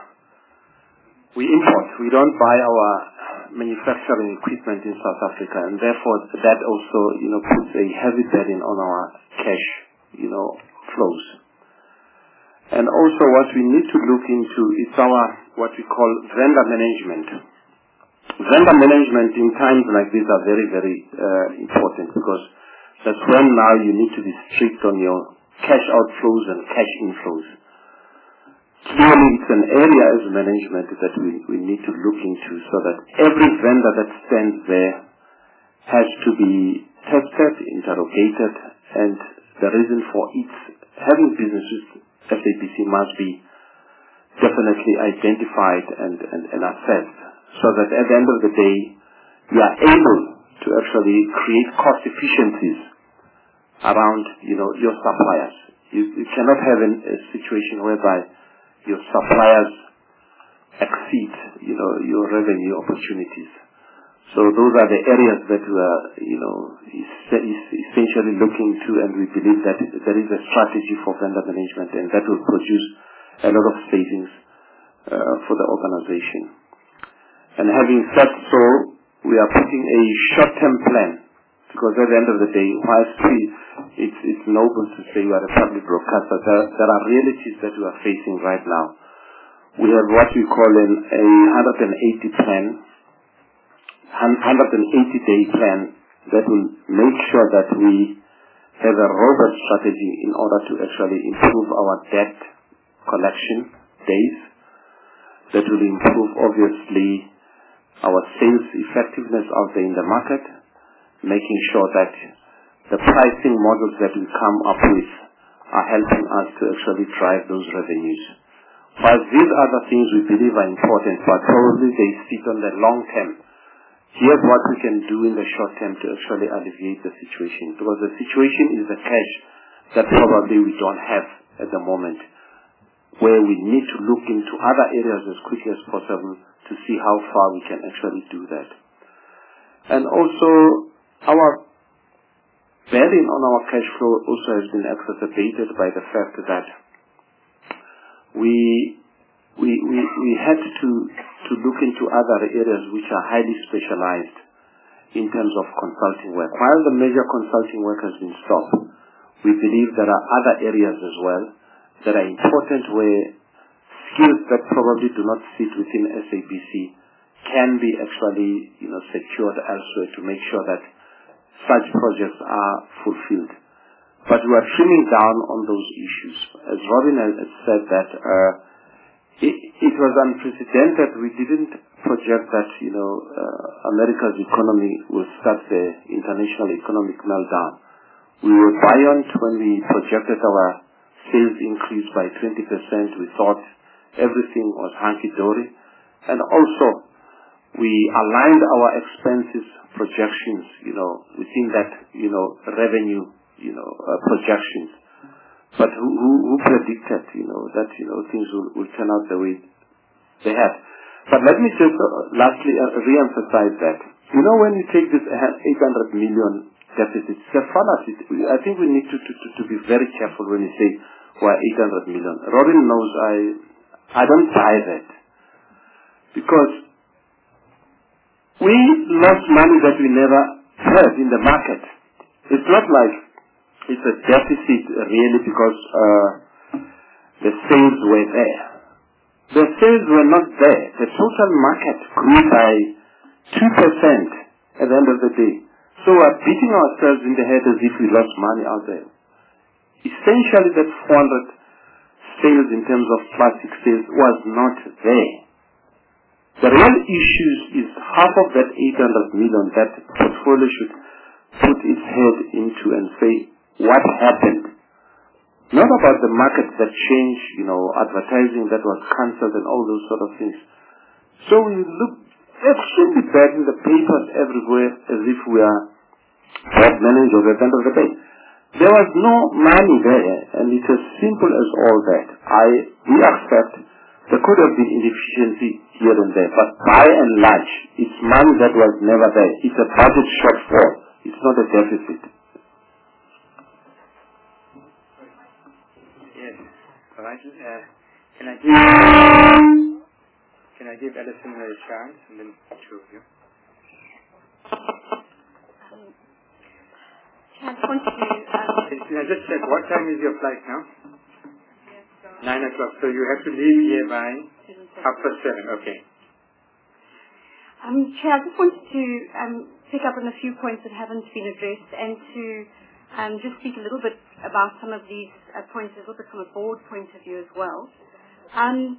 our manufacturing equipment in South Africa, and therefore that also, puts a heavy burden on our cash, flows. And also what we need to look into is our, what we call vendor management. Vendor management in times like these are very, very important, because that's when now you need to be strict on your cash outflows and cash inflows. Clearly, it's an area as management that we need to look into, so that every vendor that stands there has to be tested, interrogated, and the reason for its having business with SABC must be definitely identified and assessed, so that at the end of the day, you are able to actually create cost efficiencies around, your suppliers. You cannot have a situation whereby your suppliers exceed, your revenue opportunities. So those are the areas that we are, essentially looking to, and we believe that there is a strategy for vendor management, and that will produce a lot of savings for the organization. And having said so, we are putting a short-term plan, because at the end of the day, whilst it's noble to say we are a public broadcaster, there are realities that we are facing right now. We have what we call a 180-day plan that will make sure that we have a robust strategy in order to actually improve our debt collection days, that will improve, obviously, our sales effectiveness out there in the market, making sure that the pricing models that we come up with are helping us to actually drive those revenues. While these other things we believe are important, but probably they sit on the long term, here's what we can do in the short term to actually alleviate the situation. Because the situation is the cash that probably we don't have at the moment, where we need to look into other areas as quickly as possible to see how far we can actually do that. And also, our bearing on our cash flow also has been exacerbated by the fact that we had to look into other areas which are highly specialized in terms of consulting work. While the major consulting work has been stopped, we believe there are other areas as well that are important, where skills that probably do not sit within SABC can be actually, secured elsewhere to make sure that such projects are fulfilled. But we are trimming down on those issues. As Robin has said that it was unprecedented. We didn't project that, America's economy will start the international economic meltdown. We were buoyant when we projected our sales increase by 20%. We thought everything was hunky-dory. And also, we aligned our expenses projections, within that, revenue, projections. But who predicted, that, things will turn out the way they had. But let me just lastly re-emphasize that. When you take this 800 million deficit, it's a fallacy. I think we need to be very careful when you say we're 800 million. Robin knows I don't buy that. Because we lost money that we never had in the market. It's not like it's a deficit really because the sales were there. The sales were not there. The total market grew by 2% at the end of the day. So we're beating ourselves in the head as if we lost money out there. Essentially, that 400 sales in terms of plastic sales was not there. The real issue is half of that 800 million that portfolio should put its head into and say, what happened? Not about the market that changed, advertising that was cancelled and all those sort of things. So we look extremely bad in the papers everywhere as if we are bad managers at the end of the day. There was no money there, and it's as simple as all that. We accept there could have been inefficiency here and there, but by and large, it's money that was never there. It's a budget shortfall. It's not a deficit. Yes. All right. Can I give Alison a chance, and then two of you? Just check, what time is your flight now? 9 o'clock. So you have to leave here by 7:30. Okay. Chair, I just wanted to pick up on a few points that haven't been addressed, and to just speak a little bit about some of these points, a little bit from a board point of view as well. I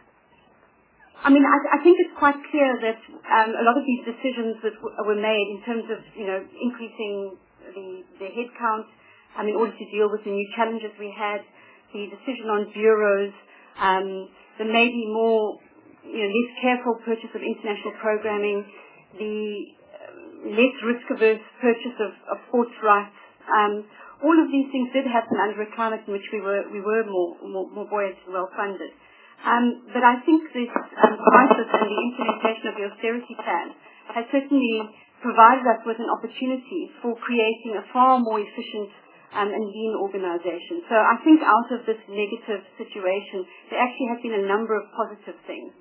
think it's quite clear that a lot of these decisions that were made in terms of, increasing the headcount in order to deal with the new challenges we had, the decision on bureaus, the maybe more, less careful purchase of international programming, the less risk-averse purchase of sports rights. All of these things did happen under a climate in which we were more buoyant and well-funded. But I think this crisis and the implementation of the austerity plan has certainly provided us with an opportunity for creating a far more efficient and lean organization. So I think out of this negative situation, there actually has been a number of positive things.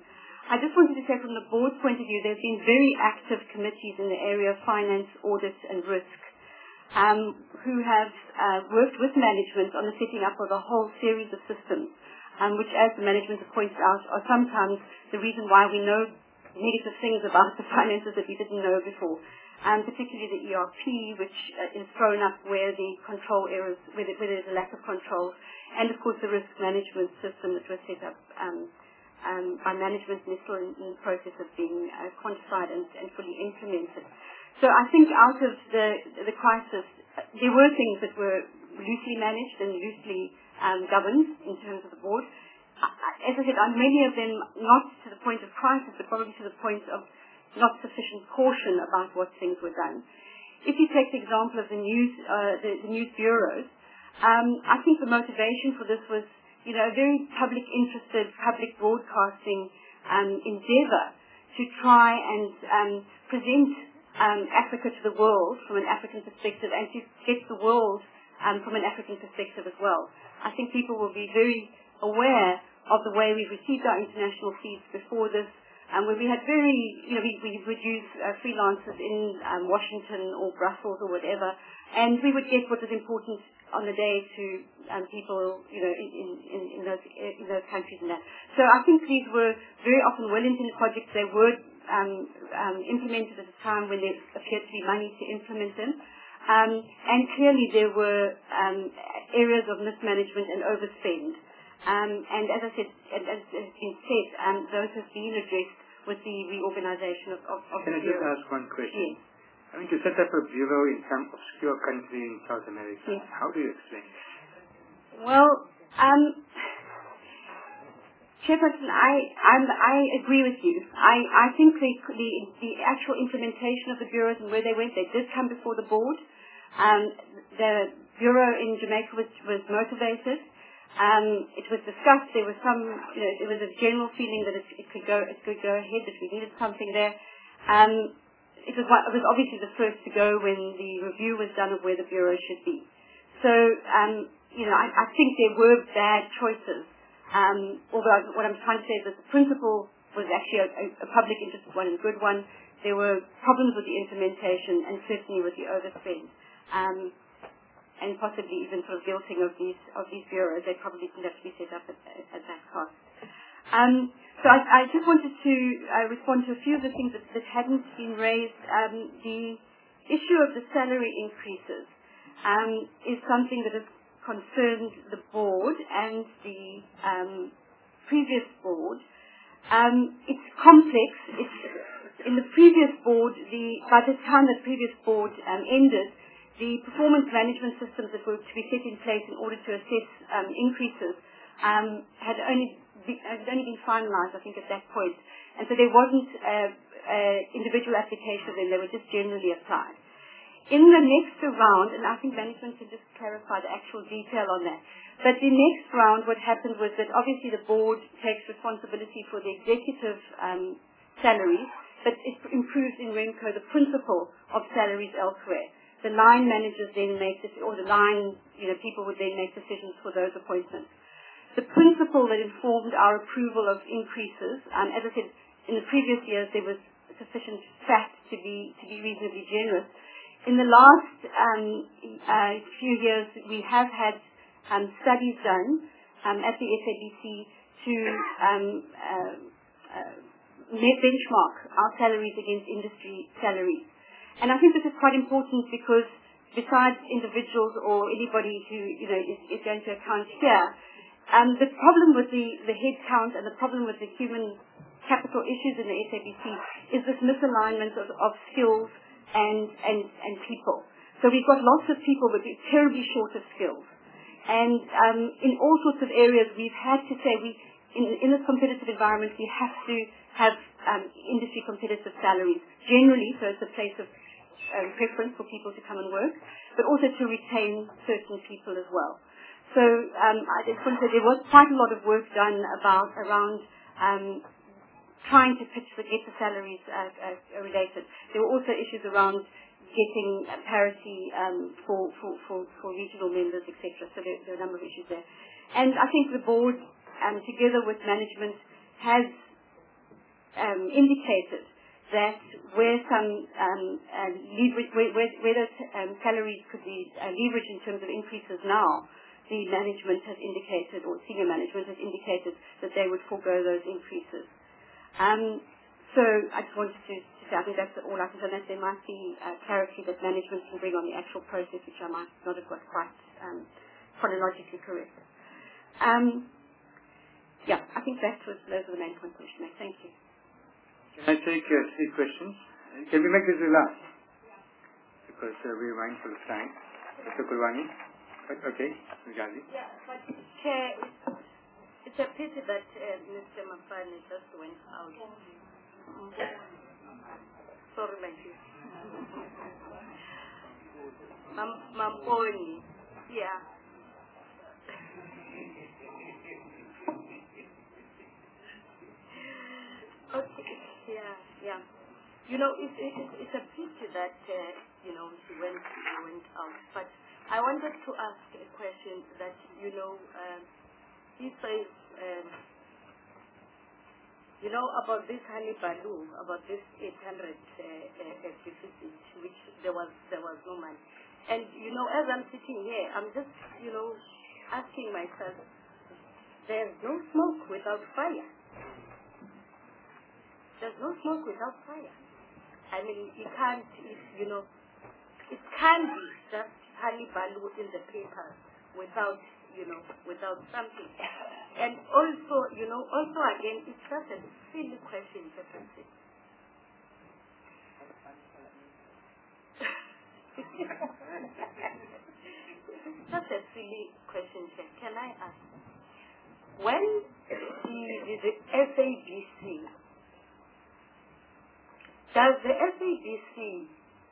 I just wanted to say from the board's point of view, there have been very active committees in the area of finance, audit and risk who have worked with management on the setting up of a whole series of systems, which, as the management has pointed out, are sometimes the reason why we know negative things about the finances that we didn't know before. Particularly the ERP, which is thrown up where the control errors, where there's a lack of control, and of course the risk management system that was set up by management and is still in the process of being quantified and fully implemented. So I think out of the crisis, there were things that were loosely managed and loosely governed in terms of the board. As I said, many of them not to the point of crisis, but probably to the point of not sufficient caution about what things were done. If you take the example of the news bureaus, I think the motivation for this was, a very public-interested, public broadcasting endeavour to try and present Africa to the world from an African perspective and to get the world from an African perspective as well. I think people will be very aware of the way we received our international feeds before this, where we had we would use freelancers in Washington or Brussels or whatever, and we would get what was important on the day to people, in those countries and that. So I think these were very often well-intended projects. They were implemented at a time when there appeared to be money to implement them. And clearly there were areas of mismanagement and overspend. And as I said, as has been said, those have been addressed with the reorganization of Can I just ask one question? Yes. I mean, to set up a bureau in some obscure country in South America, yes. How do you explain that? Well, Chairperson, I agree with you. I think the actual implementation of the bureaus and where they went, they did come before the board. The bureau in Jamaica was motivated. It was discussed. There was there was a general feeling that it could go ahead, that we needed something there. It was obviously the first to go when the review was done of where the bureau should be. So, I think there were bad choices. Although what I'm trying to say is that the principle was actually a public interest one and good one. There were problems with the implementation and certainly with the overspend. And possibly even sort of guilting of these bureaus. They probably didn't have to be set up at that cost. So I just wanted to respond to a few of the things that hadn't been raised. The issue of the salary increases is something that has concerned the board and the previous board. It's complex. In the previous board, by the time the previous board ended, the performance management systems that were to be set in place in order to assess increases had only been finalized, I think, at that point. And so there wasn't individual application of them. They were just generally applied. In the next round, and I think management can just clarify the actual detail on that, but the next round, what happened was that obviously the board takes responsibility for the executive salaries, but it improves in REMCO the principle of salaries elsewhere. The line managers then make or the line people would then make decisions for those appointments. The principle that informed our approval of increases, as I said, in the previous years there was sufficient fat to be reasonably generous. In the last few years, we have had studies done at the SABC to benchmark our salaries against industry salaries. And I think this is quite important because besides individuals or anybody who is going to account here, the problem with the head count and the problem with the human capital issues in the SABC is this misalignment of skills and people. So we've got lots of people but terribly short of skills. And in all sorts of areas we've had to say in this competitive environment we have to have industry competitive salaries generally, so it's a place of preference for people to come and work, but also to retain certain people as well. So I just want to say there was quite a lot of work done around trying to get the salaries related. There were also issues around getting parity for regional members, etc. So there are a number of issues there. And I think the board, together with management, has indicated that where some where those salaries could be leveraged in terms of increases now, the management has indicated, or senior management has indicated, that they would forego those increases. So I just wanted to say, I think that's all I can say, unless there might be clarity that management can bring on the actual process, which I might not have got quite chronologically correct. Yeah, I think those were the main points I should make. Thank you. Can I take 3 questions? Can we make this the last? Because we're mindful of time. Mr. Kulwani? Okay, Mr. Yeah, but Chair, it's a pity that Mr. Mafani just went out. Sorry, my dear. Mamponi. Yeah. Okay. Yeah. You know, it's a pity that he went out. But I wanted to ask a question that he says about this honey balloon, about this 800 deficit, which there was no money. And as I'm sitting here, I'm just asking myself, there's no smoke without fire. There's no smoke without fire. I mean, it can't be just honey balloon in the paper without something. And also again, it's just a silly question, Jefferson. It's just a silly question, Chair. Can I ask, when the SABC, does the SABC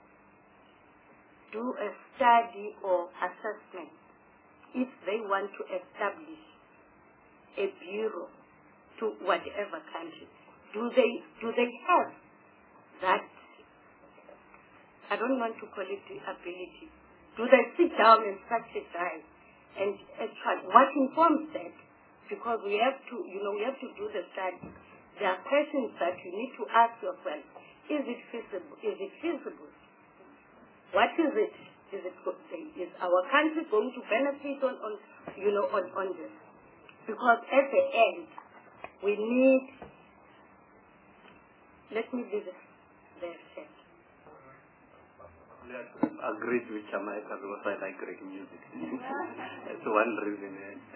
do a study or assessment if they want to establish a bureau to whatever country? Do they have that, I don't want to call it the ability, do they sit down and strategize and try? What informs that? Because we have to do the study. There are questions that you need to ask yourself. Is it feasible? Is it feasible? What is it? Is our country going to benefit on this? Because at the end, we need. Let me be there. Yes, agreed with Jamaica because I like Greek music. That's one reason.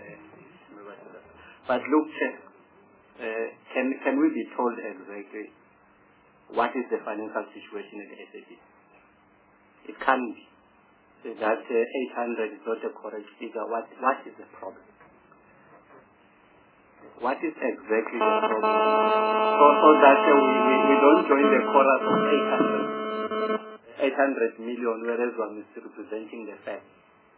But look, can we be told exactly what is the financial situation at the SABC? It can't be that 800 is not a correct figure. What is the problem? What is exactly the problem? So that we don't join the chorus of 800 million, whereas one is representing the fact.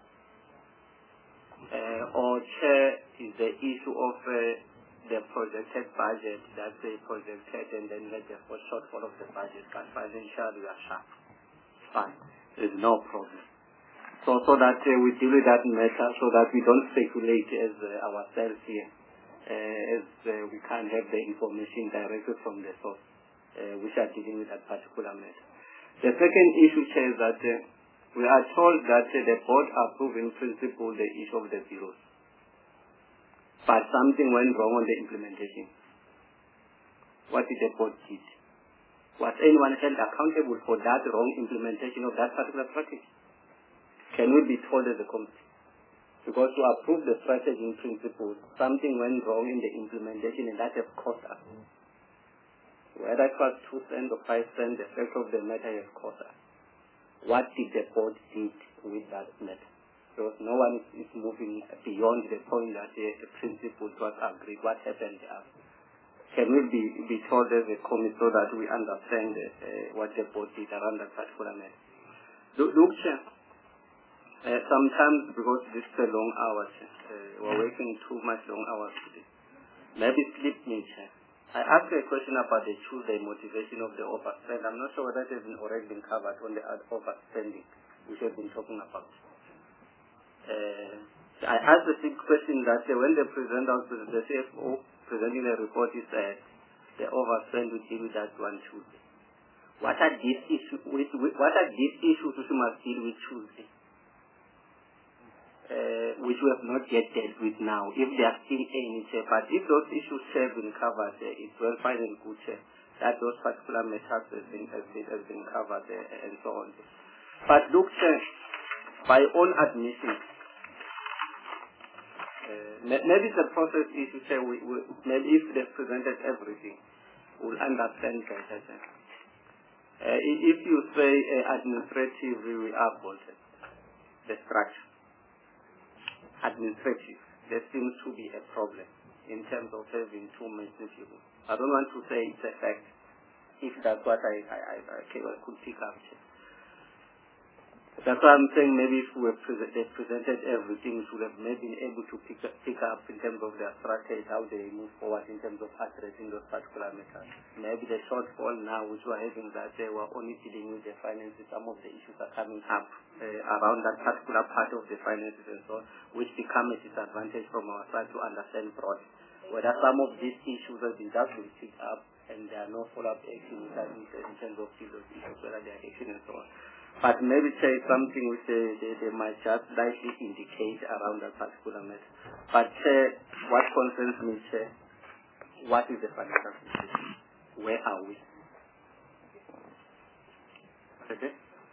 Or is the issue of the projected budget that they projected and then let the shortfall of the budget. But financially we are sharp. Fine. There is no problem. So that we deal with that matter so that we don't speculate as ourselves here. We can't have the information directly from the source, which are dealing with that particular matter. The second issue, Chair, is that we are told that the board approved in principle the issue of the bureaus. But something went wrong on the implementation. What did the board do? Was anyone held accountable for that wrong implementation of that particular strategy? Can we be told as a committee? Because to approve the strategy in principle, something went wrong in the implementation and that has cost us. Whether it was 2 cents or 5 cents, the fact of the matter has cost us. What did the board do with that matter? Because no one is moving beyond the point that the principle was agreed. What happened there? Can we be told as a committee so that we understand what the board did around that particular matter? Look, Chair, sometimes because this is a long hours, we're working too much long hours today. Maybe sleep me, Chair. I asked a question about the Tuesday motivation of the overspend. I'm not sure whether that has already been covered on the overspending, which we've been talking about. I asked the same question that when the CFO presenting the report, he said the overspend we deal with that one Tuesday. What are these issues? What are these issues which we must deal with Tuesday? Which we have not yet dealt with now, if they are still any, but if those issues have been covered, it's well fine and good that those particular matters has been covered and so on. But look, by own admission, maybe the process is to say maybe if they've presented everything, we'll understand better. If you say administratively we are bolted, the structure. Administrative, there seems to be a problem in terms of having too many people. I don't want to say it's a fact, if that's what I could pick up. That's why I'm saying maybe if they presented everything, we should have maybe been able to pick up in terms of their strategy, how they move forward in terms of addressing those particular matters. Maybe the shortfall now, which we're having, that they were only dealing with the finances, some of the issues are coming up around that particular part of the finances and so on, which become a disadvantage from our side to understand broadly. Whether some of these issues have been picked up and there are no follow-up action in terms of those issues, whether they are action and so on. But maybe say something which they might just slightly indicate around that particular matter. But what concerns me, what is the financial situation? Where are we? Okay?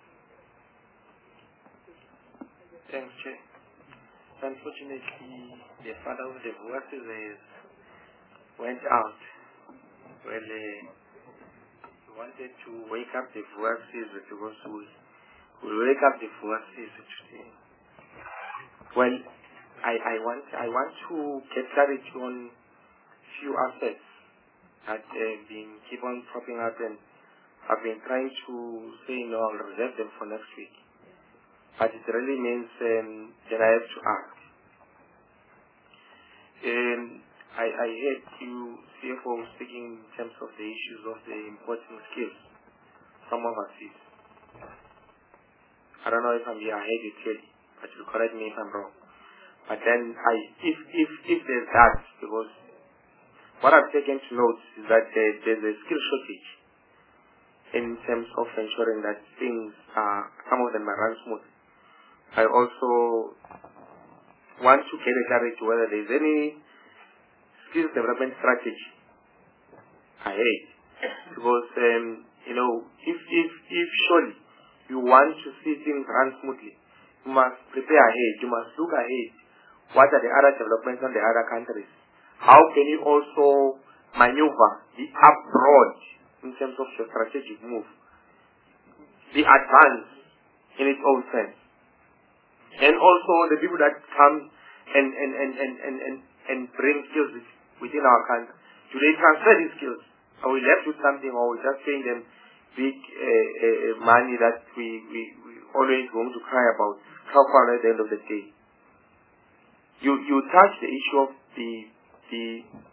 Thanks, Chair. Unfortunately, the father of the voices went out. Well, he wanted to wake up the voices because we wake up the voices today. Well, I want to get clarity on few aspects that keep on popping up, and I've been trying to say no, I'll reserve them for next week. But it really means that I have to ask. I heard you, CFO, speaking in terms of the issues of the importing skills from overseas. I don't know if I'm here, I heard it clearly, but you correct me if I'm wrong. But then, if there's that, because what I've taken to note is that there's a skill shortage in terms of ensuring that things some of them are run smooth. I also want to get a clarity whether there's any skills development strategy ahead. Because, if surely you want to see things run smoothly, you must prepare ahead, you must look ahead. What are the other developments in the other countries? How can you also maneuver the abroad in terms of your strategic move? The advance in its own sense. And also the people that come and bring skills within our country. Do they transfer these skills? Are we left with something, or are we just paying them big money that we always going to cry about? How far at the end of the day? You touch the issue of the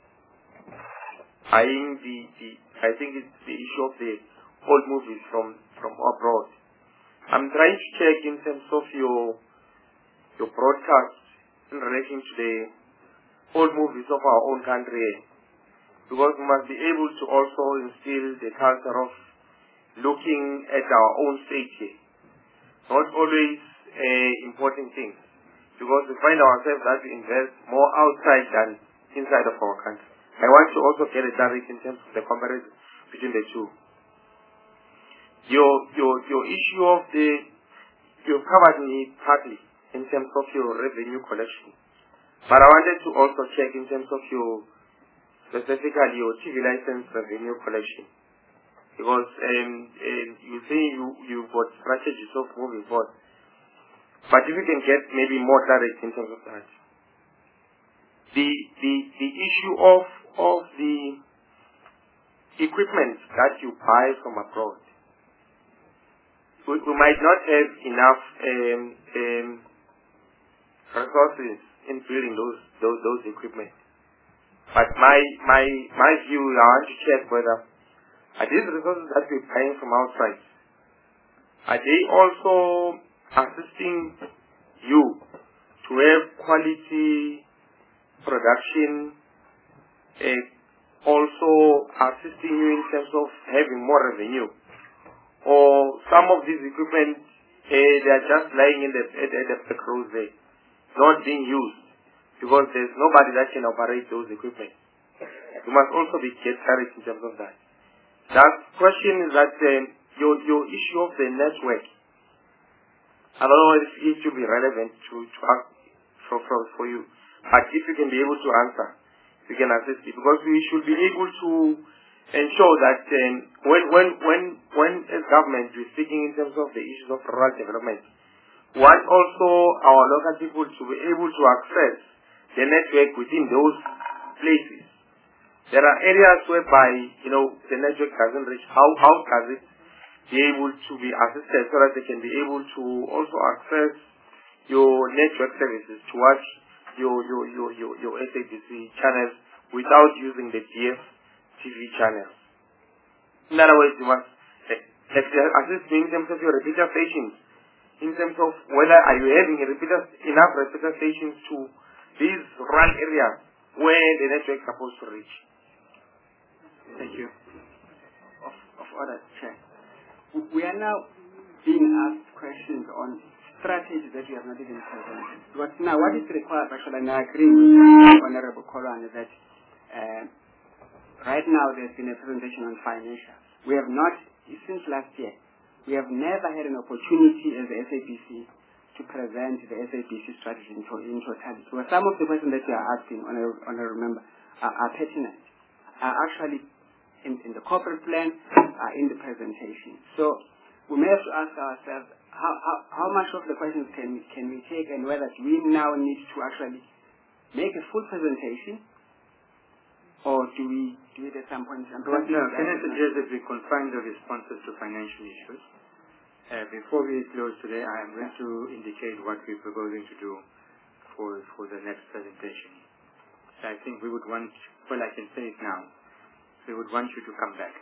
buying I think it's the issue of the old movies from abroad. I'm trying to check in terms of your broadcast in relation to the old movies of our own country, because we must be able to also instill the culture of looking at our own state here, not always importing things, because we find ourselves that we invest more outside than inside of our country. I want to also get a clarity in terms of the comparison between the two. Your issue of you've covered me partly in terms of your revenue collection, but I wanted to also check in terms of specifically your TV license revenue collection, because you say you've got strategies of moving forward, but if you can get maybe more clarity in terms of that. The issue of the equipment that you buy from abroad, we might not have enough resources in building those equipment. But my view, I want to check whether are these resources that we're buying from outside, are they also assisting you to have quality production, also assisting you in terms of having more revenue, or some of these equipment they are just lying in the back rows there, not being used because there's nobody that can operate those equipment. You must also get clarity in terms of that. That question is that your issue of the network, I don't know if it should be relevant to ask for you, but if you can be able to answer, you can assist me, because we should be able to ensure that when as government we're speaking in terms of the issues of rural development, want also our local people to be able to access the network within those places. There are areas whereby, the network doesn't reach. How does it be able to be assisted so that they can be able to also access your network services to watch your SABC channels without using the DF TV channels? In other words, you must assist me in terms of your repeater stations, in terms of whether are you having enough repeater stations to these rural areas where the network is supposed to reach. Thank you. Of order, Chair. We are now being asked questions on strategies that we have not even presented. What is required, actually, and I agree with Honorable Kolwane that right now there's been a presentation on financials. We have not, since last year, we have never had an opportunity as the SABC to present the SABC strategy in totality. So some of the questions that you are asking, remember, are pertinent, are actually in the corporate plan, are in the presentation. So we may have to ask ourselves how much of the questions can we take, and whether we now need to actually make a full presentation, or do we do it at some point? No, can I suggest that we confine the responses to financial issues? Before we close today, I am going to indicate what we're proposing to do for the next presentation. So I think we would want, I can say it now, we would want you to come back.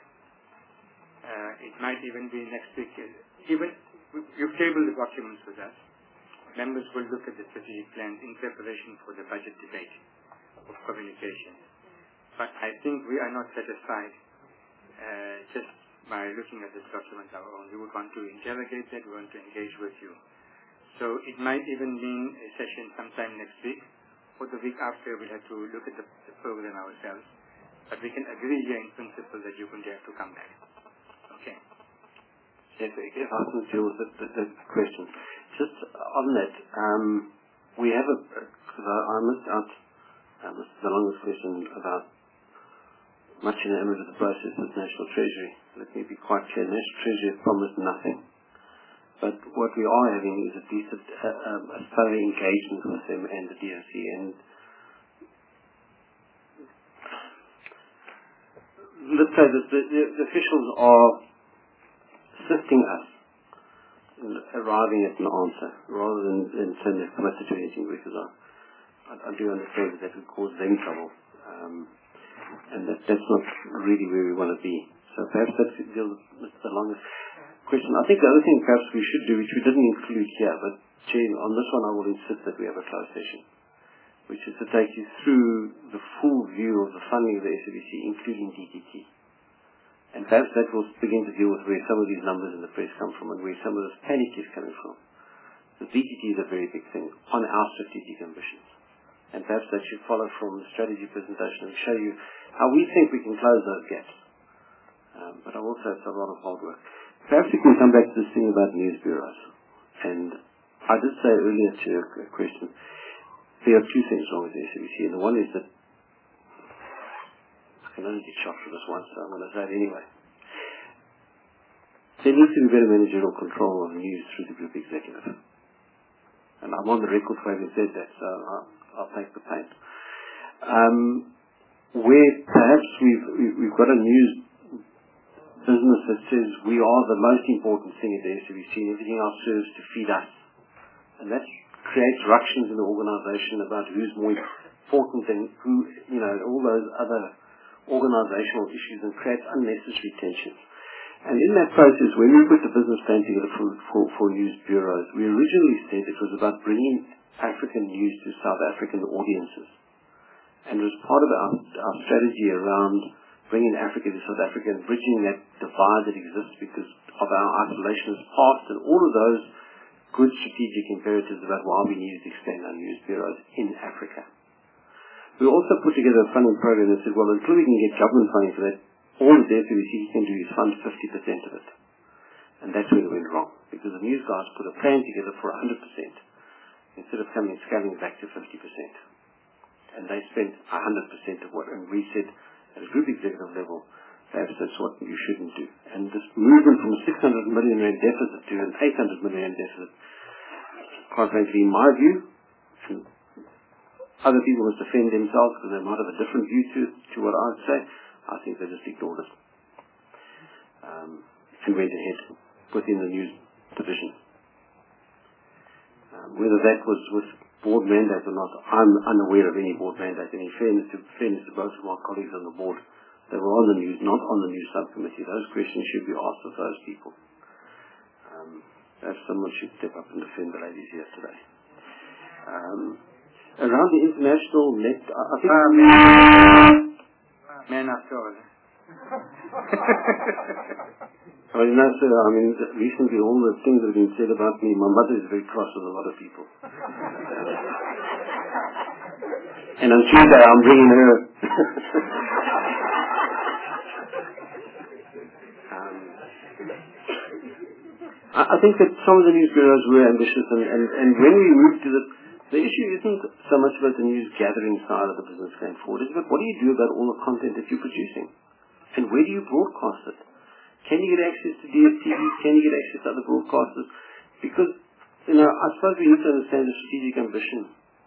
It might even be next week. You've tabled the documents with us. Members will look at the strategic plans in preparation for the budget debate of communication. But I think we are not satisfied just by looking at this document alone. We would want to interrogate that, we want to engage with you. So it might even mean a session sometime next week, or the week after. We'll have to look at the program ourselves. But we can agree here in principle that you're going to have to come back. Okay. Yes, if I can deal with the question. Just on that, we have because I missed out the longest question about much in the image of the process with National Treasury. Let me be quite clear. National Treasury has promised nothing. But what we are having is at least a thorough engagement with them and the DRC. And let's say that the officials are assisting us in arriving at an answer, rather than saying they're committed to anything, because I do understand that would cause them trouble. And that's not really where we want to be. So perhaps that's the longest question. I think the other thing perhaps we should do, which we didn't include here, but Jane, on this one I will insist that we have a closed session, which is to take you through the full view of the funding of the SABC, including DTT. And perhaps that will begin to deal with where some of these numbers in the press come from and where some of this panic is coming from. The DTT is a very big thing on our strategic ambitions. And perhaps that should follow from the strategy presentation and show you how we think we can close those gaps. But I will say it's a lot of hard work. Perhaps we can come back to this thing about news bureaus. And I did say earlier to your question, there are two things wrong with the SABC, and the one is that I can only get shot for this once, so I'm going to say it anyway. There needs to be better managerial control of news through the group executive. And I'm on the record for having said that, so I'll take the pain. Where perhaps we've got a news business that says we are the most important thing at the SABC and everything else serves to feed us. And that creates ructions in the organisation about who's more important than who, all those other organisational issues, and creates unnecessary tensions. And in that process, when we put the business plan together for news bureaus, we originally said it was about bringing African news to South African audiences. And it was part of our strategy around bringing Africa to South Africa and bridging that divide that exists because of our isolation as past and all of those good strategic imperatives about why we needed to extend our news bureaus in Africa. We also put together a funding program that said, well, until we can get government funding for that, all the SABC can do is fund 50% of it. And that's where it went wrong, because the news guys put a plan together for 100% instead of scaling back to 50%. And they spent 100% of what, and we said at a group executive level, perhaps that's what you shouldn't do. And this movement from a 600 million rand deficit to an 800 million rand deficit, quite frankly, in my view, and other people must defend themselves because they might have a different view to what I would say, I think they just ignored it. And went ahead within the news division. Whether that was with board mandate or not, I'm unaware of any board mandate. And in fairness to both of my colleagues on the board, they were on the news, not on the news subcommittee. Those questions should be asked of those people. Perhaps someone should step up and defend the ladies here today. Around the international net, I think... Man after all. Recently all the things that have been said about me, my mother is very cross with a lot of people. And on Tuesday I'm bringing her... I think that some of the news bureaus were ambitious, and when we moved to the issue isn't so much about the news gathering side of the business going forward. It's about what do you do about all the content that you're producing? And where do you broadcast it? Can you get access to DSTV? Can you get access to other broadcasters? Because, I suppose we need to understand the strategic ambition.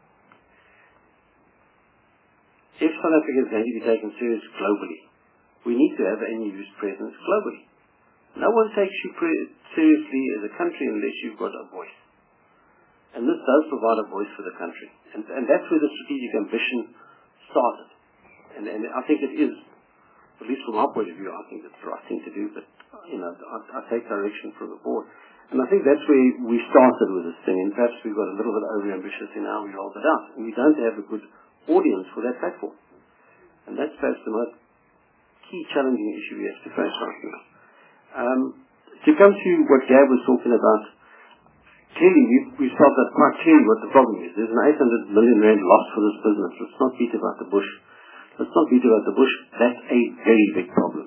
If South Africa is going to be taken serious globally, we need to have a news presence globally. No one takes you seriously as a country unless you've got a voice. And this does provide a voice for the country. And that's where the strategic ambition started. And I think it is, at least from our point of view, I think it's the right thing to do, but, I take direction from the board. And I think that's where we started with this thing, and perhaps we got a little bit over-ambitious in how we rolled it out. And we don't have a good audience for that platform. And that's perhaps the most key challenging issue we have to face right now. To come to what Gab was talking about, clearly we felt that quite clearly what the problem is. There's an 800 million rand loss for this business. Let's not beat about the bush. That's a very big problem.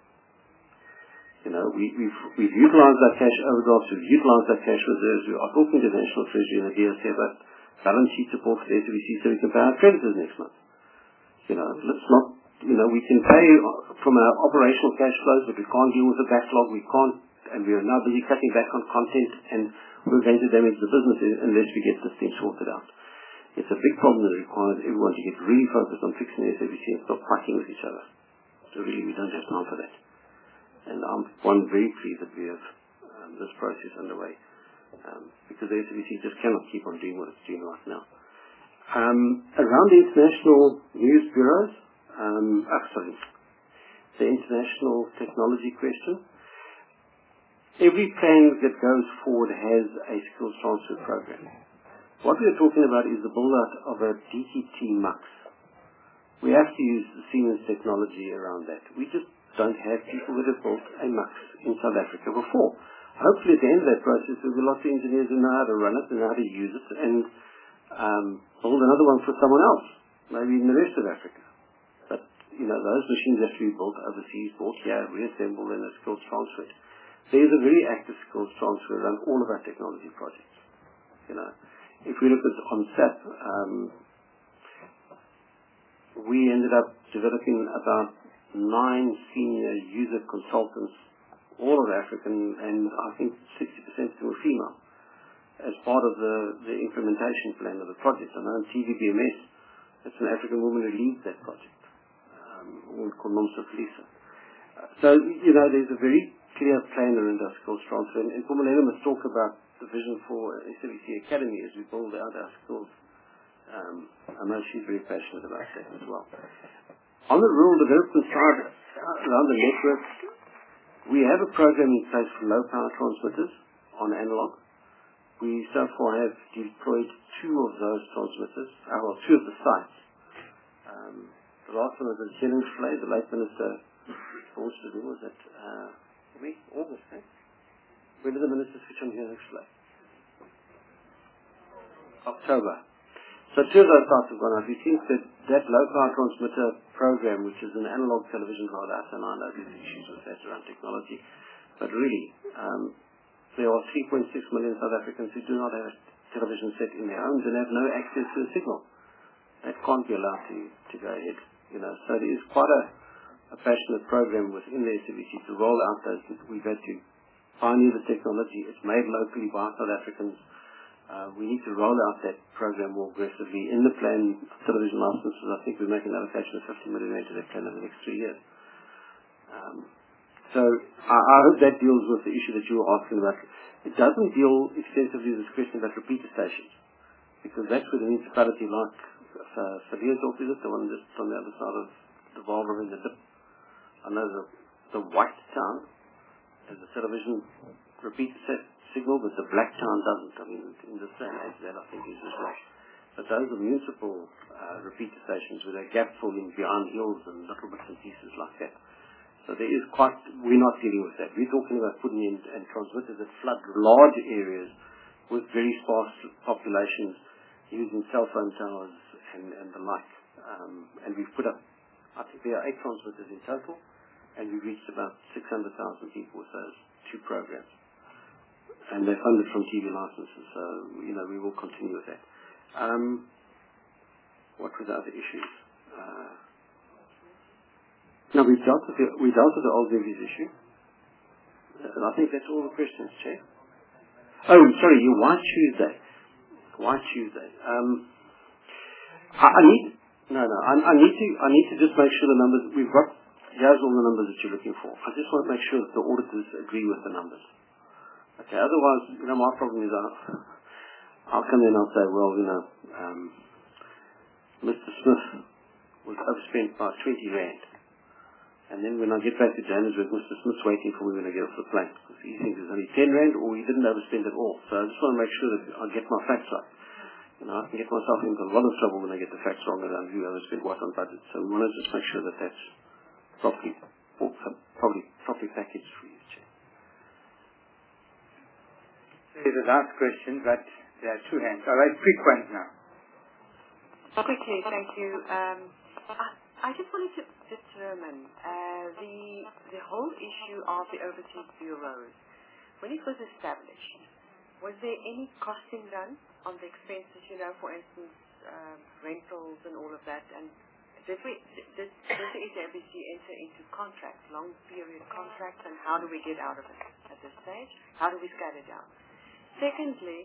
We've utilized our cash overdrafts, we've utilized our cash reserves. We are talking to the National Treasury and the DSA about balance sheet support for the SABC so we can pay our creditors next month. Let's not, we can pay from our operational cash flows, but we can't deal with the backlog. We can't, and we are now busy cutting back on content, and we're going to damage the business unless we get this thing sorted out. It's a big problem that requires everyone to get really focused on fixing the SABC and stop fighting with each other. So really, we don't have time for that. And I'm very pleased that we have this process underway, because the SABC just cannot keep on doing what it's doing right now. Around the international news bureaus, the international technology question, every plan that goes forward has a skills transfer program. What we are talking about is the build-out of a DTT MUX. We have to use the Siemens technology around that. We just don't have people that have built a MUX in South Africa before. Hopefully at the end of that process there will be lots of engineers who know how to run it and how to use it and build another one for someone else, maybe in the rest of Africa. But, those machines have to be built overseas, bought here, reassembled, and skills transferred. There is a very active skills transfer around all of our technology projects. If we look at on SAP, we ended up developing about 9 senior user consultants, all of African, and I think 60% were female, as part of the implementation plan of the project. I know TVBMS, that's an African woman who leads that project, a woman called Nomsa Felisa. So, there's a very clear plan around our skills transfer, and Pumalena must talk about the vision for SABC Academy as we build out our skills. I know she's very passionate about that as well. On the rural development side, around the network, we have a program in place for low power transmitters on analog. We so far have deployed 2 of those transmitters, 2 of the sites, The last one was at Heilingsvlei, the late minister launched it. When was it? August, eh? When did the minister switch on Heilingsvlei? October. So two of those sites have gone out. We think that low power transmitter program, which is an analog television called us, and I know there's issues with that around technology, but really, there are 3.6 million South Africans who do not have a television set in their homes and have no access to a signal. That can't be allowed to go ahead. So there is quite a passionate program within the SABC to roll out those. We've had to pioneer the technology. It's made locally by South Africans. We need to roll out that program more aggressively. In the plan, television licenses, I think we make an allocation of 50 million to that plan over the next 3 years. So I hope that deals with the issue that you were asking about. It doesn't deal extensively with this question about repeater stations, because that's where the municipality like Villiers-Dorp, is it? The one just on the other side of the Vaal in the dip. I know the White Town has a television repeater signal, but the Black Town doesn't. I mean, in this day and age, that I think is as well. But those are municipal repeater stations where they're gap filling behind hills and little bits and pieces like that. So there is we're not dealing with that. We're talking about putting in and transmitters that flood large areas with very sparse populations using cell phone towers and the like. And we've put up, I think there are 8 transmitters in total, and we've reached about 600,000 people with those 2 programs. And they're funded from TV licenses, so, we will continue with that. What were the other issues? No, we dealt with the old levies issue. And I think that's all the questions, Chair. Oh, sorry, you White Tuesday. I need to just make sure the numbers, here's all the numbers that you're looking for. I just want to make sure that the auditors agree with the numbers. Okay, otherwise, my problem is I'll come in and I'll say, well, Mr. Smith was overspent by 20 rand. And then when I get back to Johannesburg, Mr. Smith's waiting for me when I get off the plane. Because he thinks it's only 10 rand, or he didn't overspend at all. So I just want to make sure that I get my facts right. I can get myself into a lot of trouble when I get the facts wrong around who overspent what on budget. So we want to just make sure that that's properly packaged for you, Chair. The last question, but there are 2 hands. All right, quick ones now. Quickly, thank you. I just wanted to determine the whole issue of the overseas bureaus. When it was established, was there any costing done on the expenses, for instance, rentals and all of that? And did the SABC enter into contracts, long period contracts, and how do we get out of it at this stage? How do we scale it down? Secondly,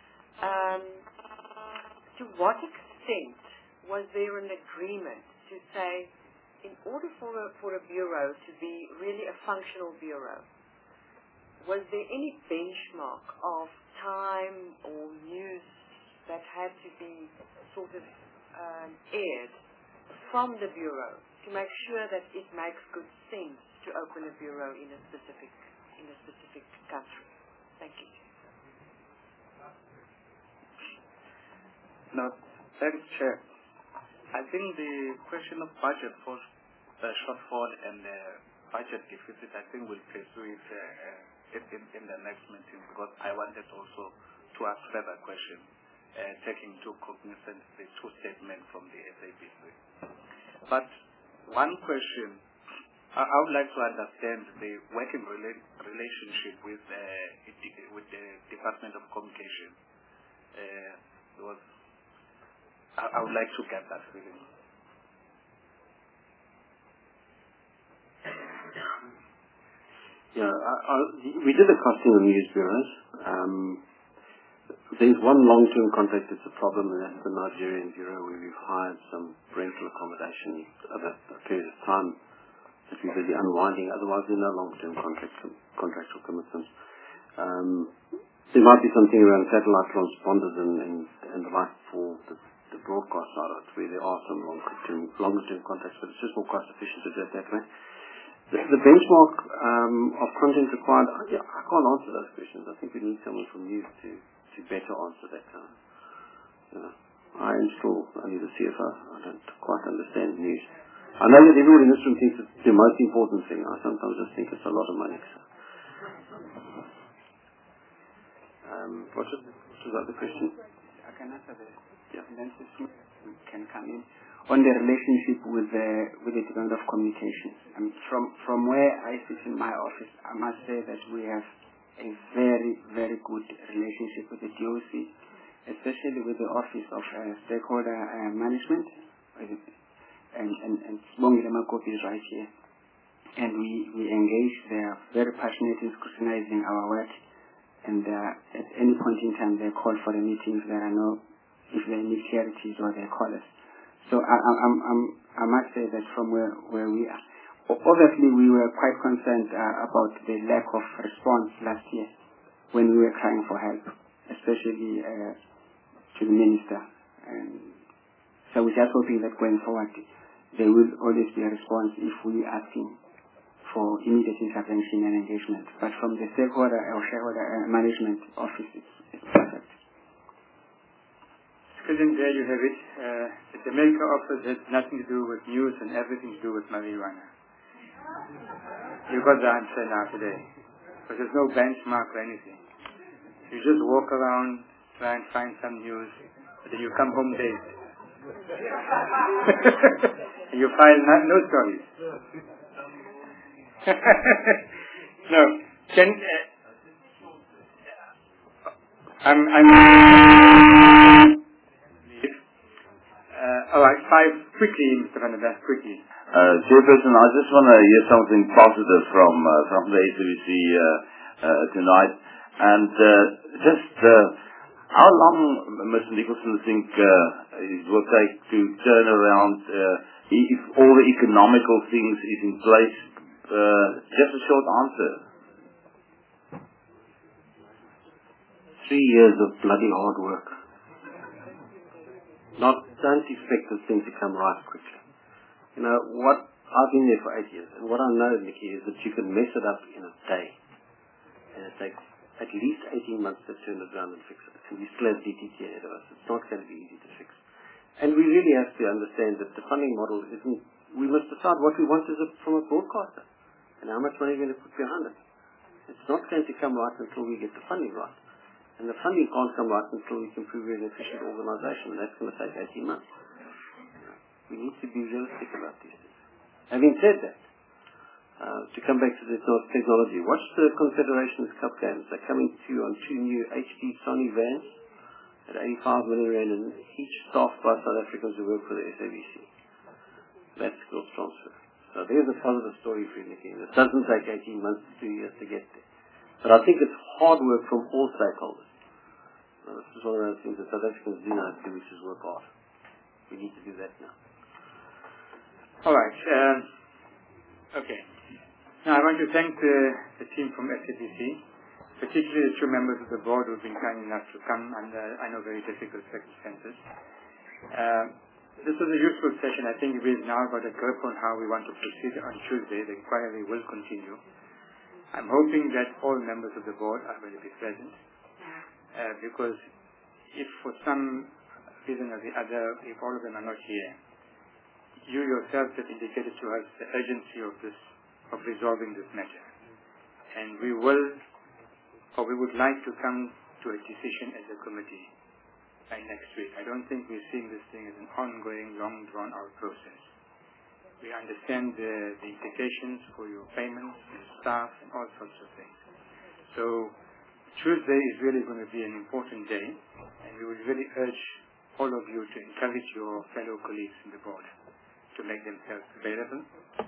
to what extent was there an agreement to say, in order for a bureau to be really a functional bureau, was there any benchmark of time or news that had to be sort of aired from the bureau to make sure that it makes good sense to open a bureau in a specific country? Thank you. No, thanks, Chair. I think the question of budget for shortfall and budget deficit, I think we'll pursue it in the next meeting, because I wanted also to ask further questions, taking into cognizance the 2 statements from the SABC. But one question, I would like to understand the working relationship with the Department of Communication. I would like to get that feeling. Yeah, we did the costing of news bureaus. There's one long-term contract that's a problem, and that's the Nigerian bureau, where we've hired some rental accommodation over a period of time that we're busy unwinding. Otherwise, there are no long-term contractual commitments. There might be something around satellite transponders and the like for the broadcast side of it, where there are some longer-term contracts, but it's just more cost-efficient to do it that way. The benchmark of content required, I can't answer those questions. I think we need someone from news to better answer that. I am still only the CFO. I don't quite understand news. I know that everyone in this room thinks it's the most important thing. I sometimes just think it's a lot of money. So. What was the other question? I can answer that. Yeah. And then can come in on the relationship with the Department of Communications. I mean, from where I sit in my office, I must say that we have a very, very good relationship with the DOC, especially with the Office of Stakeholder Management, and Sibongile Makopi is right here. And we engage. They are very passionate in scrutinizing our work, and at any point in time they call for a meeting if they need clarities or they call us. So I must say that from where we are, obviously we were quite concerned about the lack of response last year when we were crying for help, especially to the minister. And so we're just hoping that going forward there will always be a response if we are asking for immediate intervention and engagement. But from the stakeholder or shareholder management office, it's perfect. President, there you have it. The Jamaica office has nothing to do with news and everything to do with marijuana. You got the answer now today. Because there's no benchmark or anything. You just walk around, try and find some news, but then you come home dead. And you find no stories. No. All right, quickly, Mr. Van der Berg, quickly. Chairperson, I just want to hear something positive from the SABC tonight. And how long, Mr. Nicholson, think it will take to turn around if all the economical things is in place? Just a short answer. 3 years of bloody hard work. Don't expect this thing to come right quickly. You know, I've been there for 8 years, and what I know, Nikki, is that you can mess it up in a day. And it takes at least 18 months to turn it around and fix it. And we still have DTT ahead of us. It's not going to be easy to fix. And we really have to understand that the funding model isn't, we must decide what we want from a broadcaster and how much money we're going to put behind it. It's not going to come right until we get the funding right. And the funding can't come right until we can prove we're an efficient organization, and that's going to take 18 months. We need to be realistic about these things. Having said that, to come back to the technology, watch the Confederations Cup games. They're coming to you on 2 new HD Sony vans at 85 million rand, and each staffed by South Africans who work for the SABC. That's skills transfer. So there's a positive story for you, Nikki. It doesn't take 18 months to 2 years to get there. But I think it's hard work from all stakeholders. This is one of those things that South Africans do know how to do, which is work hard. We need to do that now. All right. Okay. Now I want to thank the team from SABC, particularly the 2 members of the board who have been kind enough to come under, I know, very difficult circumstances. This was a useful session. I think we've now got a grip on how we want to proceed on Tuesday. The inquiry will continue. I'm hoping that all members of the board are going to be present, because if for some reason or the other, if all of them are not here, you yourselves have indicated to us the urgency of resolving this matter. And we would like to come to a decision as a committee by next week. I don't think we're seeing this thing as an ongoing, long, drawn-out process. We understand the implications for your payments and staff and all sorts of things. So Tuesday is really going to be an important day, and we would really urge all of you to encourage your fellow colleagues in the board to make themselves available.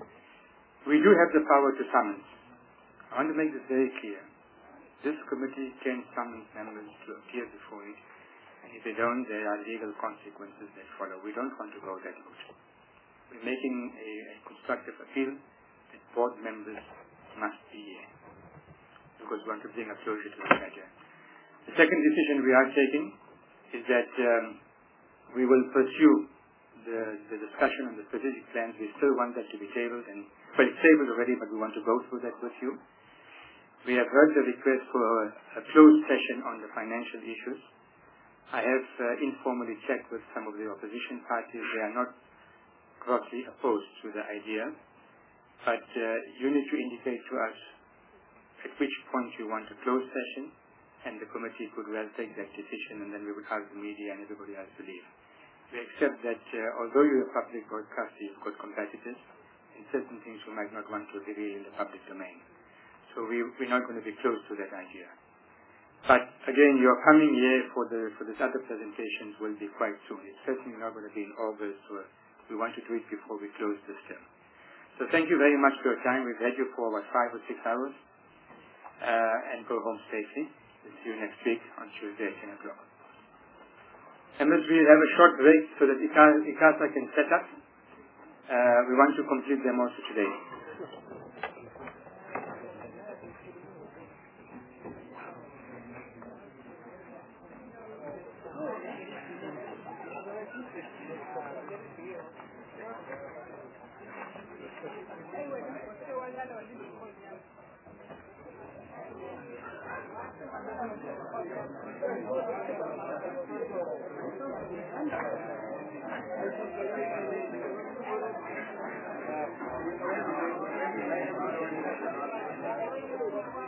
We do have the power to summons. I want to make this very clear. This committee can summon members to appear before it, and if they don't, there are legal consequences that follow. We don't want to go that route. We're making a constructive appeal that board members must be here, because we want to bring a closure to the matter. The second decision we are taking is that we will pursue the discussion on the strategic plans. We still want that to be tabled, and well, it's tabled already, but we want to go through that with you. We have heard the request for a closed session on the financial issues. I have informally checked with some of the opposition parties. They are not grossly opposed to the idea, but you need to indicate to us at which point you want a closed session, and the committee could well take that decision, and then we would ask the media and everybody else to leave. We accept that although you're a public broadcaster, you've got competitors, and certain things you might not want to reveal in the public domain. So we're not going to be close to that idea. But again, your coming here for this other presentations will be quite soon. It's certainly not going to be in August, so we want to do it before we close this term. So thank you very much for your time. We've had you for about 5 or 6 hours, and go home safely. We'll see you next week on Tuesday at 10 o'clock. Members, we'll have a short break so that ICASA can set up. We want to complete them also today.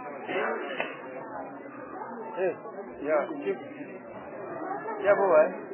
Yeah, boy.